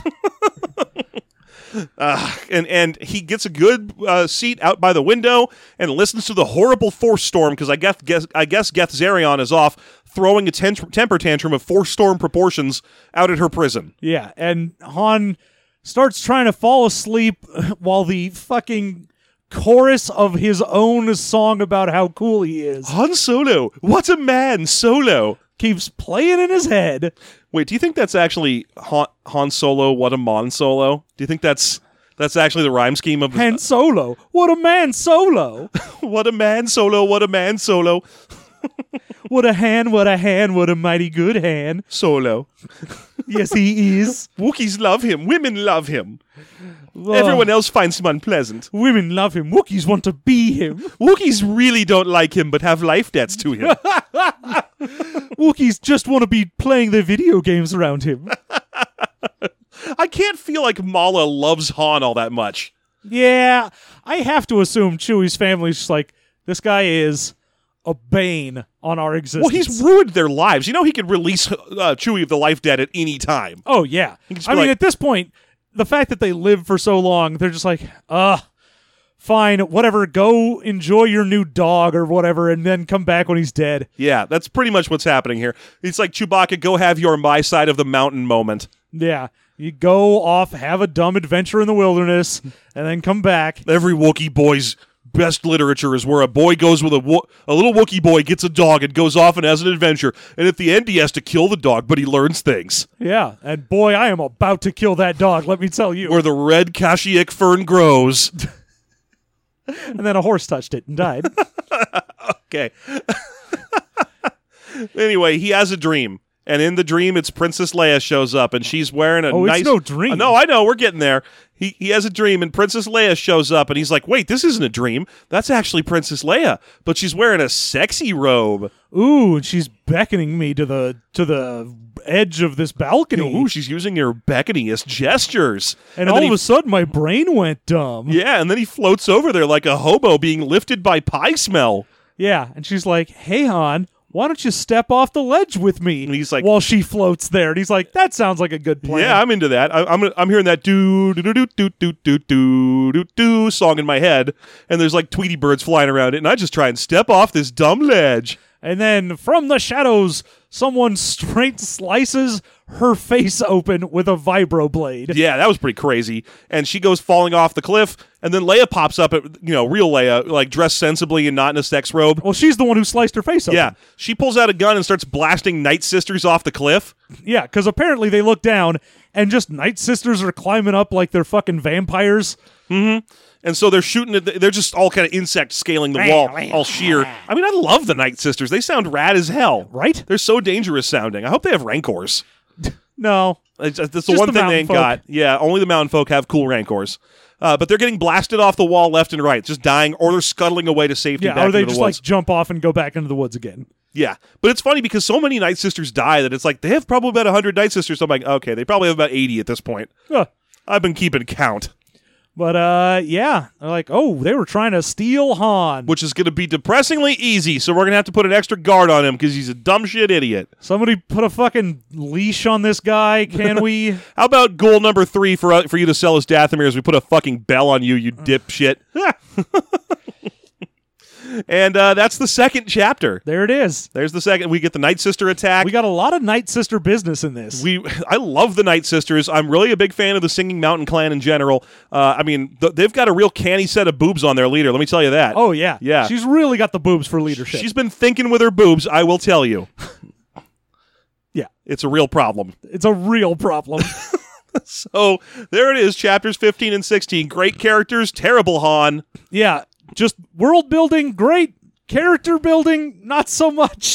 uh, and, and he gets a good uh, seat out by the window and listens to the horrible force storm, because I guess, guess, I guess Geth Zarion is off throwing a ten- temper tantrum of force storm proportions out at her prison. Yeah, and Han starts trying to fall asleep while the fucking chorus of his own song about how cool he is, Han Solo, what a man, Solo, keeps playing in his head. Wait, do you think that's actually Han, Han Solo, what a man, Solo? Do you think that's that's actually the rhyme scheme of... Han Solo, what a man, Solo. What a man, Solo, what a man, Solo. What a hand, what a hand, what a mighty good hand. Solo. Yes, he is. Wookiees love him. Women love him. Oh. Everyone else finds him unpleasant. Women love him. Wookiees want to be him. Wookiees really don't like him, but have life debts to him. Wookiees just want to be playing their video games around him. I can't feel like Mala loves Han all that much. Yeah, I have to assume Chewie's family's just like, this guy is a bane on our existence. Well, he's ruined their lives. You know he could release uh, Chewie of the life debt at any time. Oh, yeah. He can just I be mean, like- at this point, the fact that they live for so long, they're just like, uh, fine, whatever, go enjoy your new dog or whatever, and then come back when he's dead. Yeah, that's pretty much what's happening here. It's like Chewbacca, go have your my side of the mountain moment. Yeah. You go off, have a dumb adventure in the wilderness, and then come back. Every Wookiee boy's best literature is where a boy goes with a wo- a little Wookiee boy gets a dog and goes off and has an adventure, and at the end he has to kill the dog, but he learns things. Yeah, and boy, I am about to kill that dog, let me tell you. Where the red Kashyyyk fern grows. And then a horse touched it and died. Okay. Anyway, he has a dream. And in the dream, it's Princess Leia shows up, and she's wearing a Oh, nice... it's no dream. Uh, no, I know. We're getting there. He he has a dream, and Princess Leia shows up, and he's like, wait, this isn't a dream. That's actually Princess Leia. But she's wearing a sexy robe. Ooh, and she's beckoning me to the to the edge of this balcony. Ooh, she's using her beckoningest gestures. and, then all he- of a sudden, my brain went dumb. Yeah, and then he floats over there like a hobo being lifted by pie smell. Yeah, and she's like, hey, Han, why don't you step off the ledge with me? And he's like- while she floats there. And he's like, that sounds like a good plan. Yeah, I'm into that. I, I'm I'm hearing that do do do do do do do do do do song in my head, and there's like Tweety birds flying around it, and I just try and step off this dumb ledge. And then from the shadows, someone straight slices her face open with a vibroblade. Yeah, that was pretty crazy. And she goes falling off the cliff, and then Leia pops up at, you know, real Leia, like dressed sensibly and not in a sex robe. Well, she's the one who sliced her face open. Yeah, she pulls out a gun and starts blasting Night Sisters off the cliff. Yeah, because apparently they look down and just Night Sisters are climbing up like they're fucking vampires. And so they're shooting at the, they're just all kind of insect scaling the wall, all sheer. I mean, I love the Night Sisters. They sound rad as hell. Right? They're so dangerous sounding. I hope they have rancors. No. It's, that's the Just one the thing they mountain ain't folk. got. Yeah, only the mountain folk have cool rancors. Uh, but they're getting blasted off the wall left and right, just dying, or they're scuttling away to safety Yeah, back or they into the just woods. like jump off and go back into the woods again. Yeah, but it's funny because so many Night Sisters die that it's like they have probably about one hundred Night Sisters. So I'm like, okay, they probably have about eighty at this point. Huh. I've been keeping count, But uh yeah, they're like, oh, they were trying to steal Han. which is going to be depressingly easy. So we're going to have to put an extra guard on him because he's a dumb shit idiot. Somebody put a fucking leash on this guy, can we? How about goal number three for uh, for you to sell us Dathomir is we put a fucking bell on you, you dipshit. And uh, that's the second chapter. There it is. There's the second. We get the Night Sister attack. We got a lot of Night Sister business in this. We, I love the Night Sisters. I'm really a big fan of the Singing Mountain Clan in general. Uh, I mean, th- they've got a real canny set of boobs on their leader. Let me tell you that. oh yeah. Yeah. She's really got the boobs for leadership. She's been thinking with her boobs, I will tell you. Yeah. It's a real problem. It's a real problem. So there it is, chapters fifteen and sixteen. Great characters, terrible Han. Yeah. Just world building, great. Character building, not so much.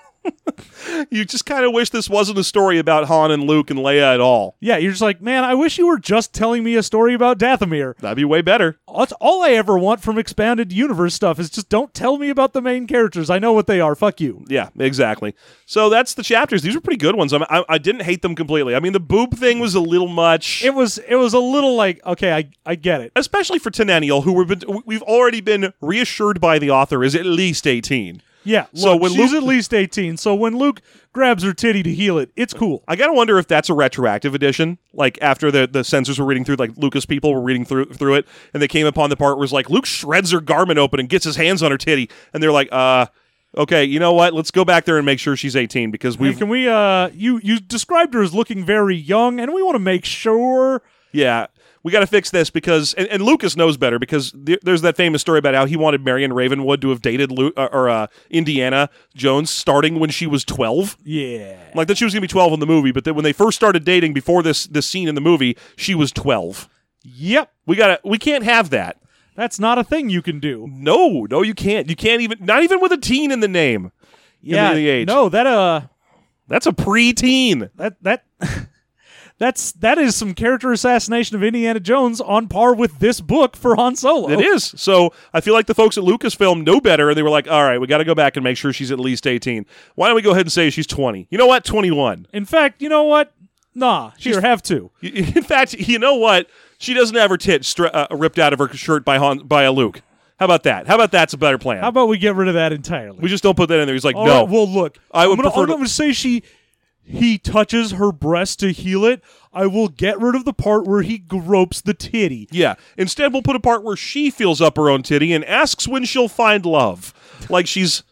You just kind of wish this wasn't a story about Han and Luke and Leia at all. Yeah, you're just like, man, I wish you were just telling me a story about Dathomir. That'd be way better. That's all I ever want from expanded universe stuff is just don't tell me about the main characters. I know what they are. Fuck you. Yeah, exactly. So that's the chapters. These were pretty good ones. I, I, I didn't hate them completely. I mean, the boob thing was a little much. It was it was a little like, okay, I I get it. Especially for Tenennial, who we've been, we've already been reassured by the author is at least eighteen. Yeah. So look, when she's Luke- at least eighteen. So when Luke grabs her titty to heal it, it's cool. I gotta wonder if that's a retroactive edition. Like after the, the censors were reading through, like Lucas people were reading through through it, and they came upon the part where it was like Luke shreds her garment open and gets his hands on her titty, and they're like, uh, okay, you know what? Let's go back there and make sure she's eighteen because Hey, we've can we uh you you described her as looking very young, and we want to make sure. yeah. We got to fix this because, and, and Lucas knows better because th- there's that famous story about how he wanted Marion Ravenwood to have dated Lu- uh, or uh, Indiana Jones starting when she was twelve. Yeah. Like that she was gonna be twelve in the movie, but then when they first started dating before this this scene in the movie, she was twelve. Yep. We gotta, we can't have that. That's not a thing you can do. No, no, you can't. You can't even, not even with a teen in the name. Yeah. the age. No, that uh That's a pre-teen. that that that's that is some character assassination of Indiana Jones on par with this book for Han Solo. It is. So I feel like the folks at Lucasfilm know better, and they were like, all right, we got to go back and make sure she's at least eighteen. Why don't we go ahead and say she's twenty? You know what? twenty-one. In fact, you know what? Nah, here, have two. In fact, you know what? She doesn't have her tits stra- uh, ripped out of her shirt by Han- by a Luke. How about that? How about that's a better plan? How about we get rid of that entirely? We just don't put that in there. He's like, All no. right, well, look. I would I'm gonna, prefer I'm to- going to say she... He touches her breast to heal it. I will get rid of the part where he gropes the titty. Yeah. Instead, we'll put a part where she feels up her own titty and asks when she'll find love. Like she's...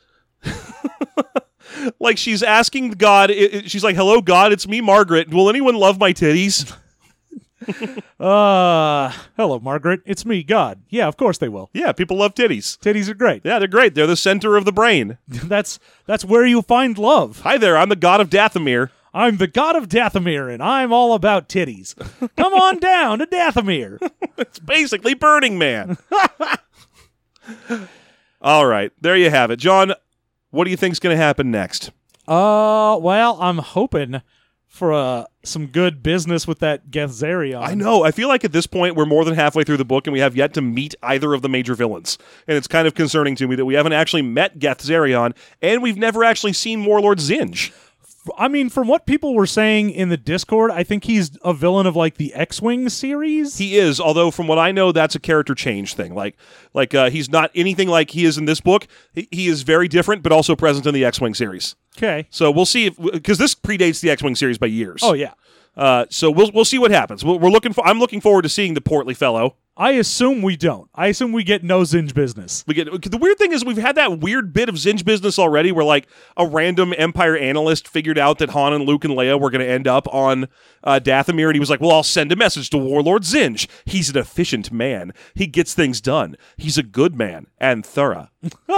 like she's asking God... It, it- she's like, hello, God, it's me, Margaret. Will anyone love my titties? Uh, hello, Margaret. It's me, God. Yeah, of course they will. Yeah, people love titties. Titties are great. Yeah, they're great. They're the center of the brain. That's that's where you find love. Hi there, I'm the God of Dathomir. I'm the God of Dathomir, and I'm all about titties. Come on down to Dathomir. It's basically Burning Man. All right, there you have it. John, what do you think's going to happen next? Uh, well, I'm hoping for uh, some good business with that Gethzerion. I know. I feel like at this point we're more than halfway through the book and we have yet to meet either of the major villains. And it's kind of concerning to me that we haven't actually met Gethzerion and we've never actually seen Warlord Zinj. I mean, from what people were saying in the Discord, I think he's a villain of like the X-Wing series. He is, although from what I know, that's a character change thing. Like, like uh, he's not anything like he is in this book. He, he is very different, but also present in the X-Wing series. Okay. So we'll see if because this predates the X-Wing series by years. Oh yeah. Uh, so we'll we'll see what happens. We're, we're looking for. I'm looking forward to seeing the portly fellow. I assume we don't. I assume we get no Zinj business. We get the weird thing is we've had that weird bit of Zinj business already, where like a random Empire analyst figured out that Han and Luke and Leia were going to end up on uh, Dathomir, and he was like, "Well, I'll send a message to Warlord Zinj. He's an efficient man. He gets things done. He's a good man and thorough."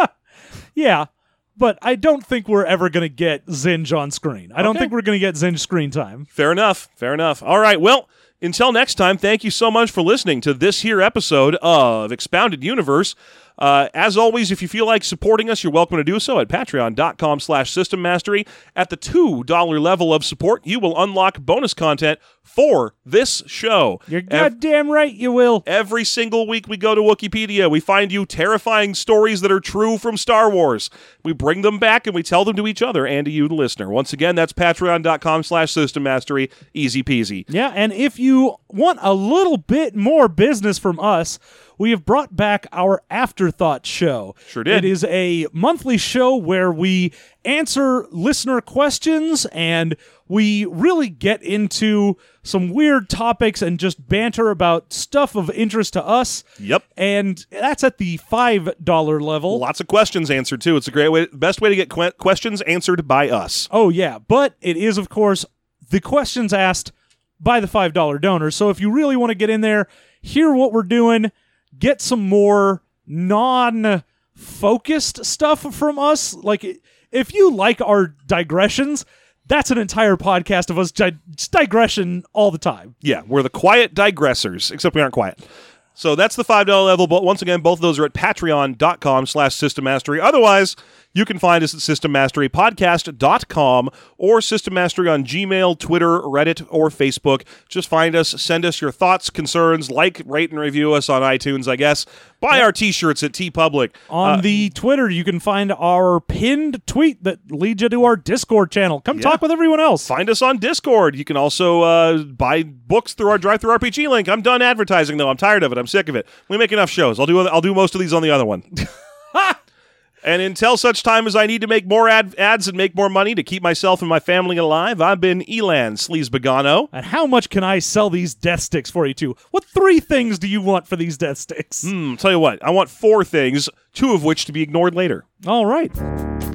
Yeah, but I don't think we're ever going to get Zinj on screen. I don't Okay. think we're going to get Zinj screen time. Fair enough. Fair enough. All right. Well, until next time, thank you so much for listening to this here episode of Expounded Universe. Uh, as always, if you feel like supporting us, you're welcome to do so at patreon.com slash system mastery. At the two dollar level of support, you will unlock bonus content for this show. You're Ev- goddamn right you will. Every single week we go to Wikipedia, we find you terrifying stories that are true from Star Wars. We bring them back and we tell them to each other and to you, the listener. Once again, that's patreon.com slash system mastery. Easy peasy. Yeah, and if you want a little bit more business from us, we have brought back our Afterthought show. Sure did. It is a monthly show where we answer listener questions and we really get into some weird topics and just banter about stuff of interest to us. Yep. And that's at the five dollar level. Lots of questions answered, too. It's a great way, best way to get que- questions answered by us. Oh, yeah. But it is, of course, the questions asked by the five dollar donors. So if you really want to get in there, hear what we're doing, get some more non-focused stuff from us. Like, if you like our digressions, that's an entire podcast of us di- digression all the time. Yeah, we're the quiet digressors, except we aren't quiet. So that's the five dollar level, but once again, both of those are at patreon.com slash system mastery. Otherwise, you can find us at system mastery podcast dot com or System Mastery on Gmail, Twitter, Reddit, or Facebook. Just find us, send us your thoughts, concerns, like, rate, and review us on iTunes, I guess. Buy Yep. our t-shirts at TeePublic. On Uh, the Twitter, you can find our pinned tweet that leads you to our Discord channel. Come Yeah. talk with everyone else. Find us on Discord. You can also uh, buy books through our drive-through R P G link. I'm done advertising, though. I'm tired of it. I'm sick of it. We make enough shows. I'll do I'll do most of these on the other one. And until such time as I need to make more ad- ads and make more money to keep myself and my family alive, I've been Elan Sleazebagano. And how much can I sell these death sticks for you to? What three things do you want for these death sticks? Hmm, tell you what, I want four things, two of which to be ignored later. All right.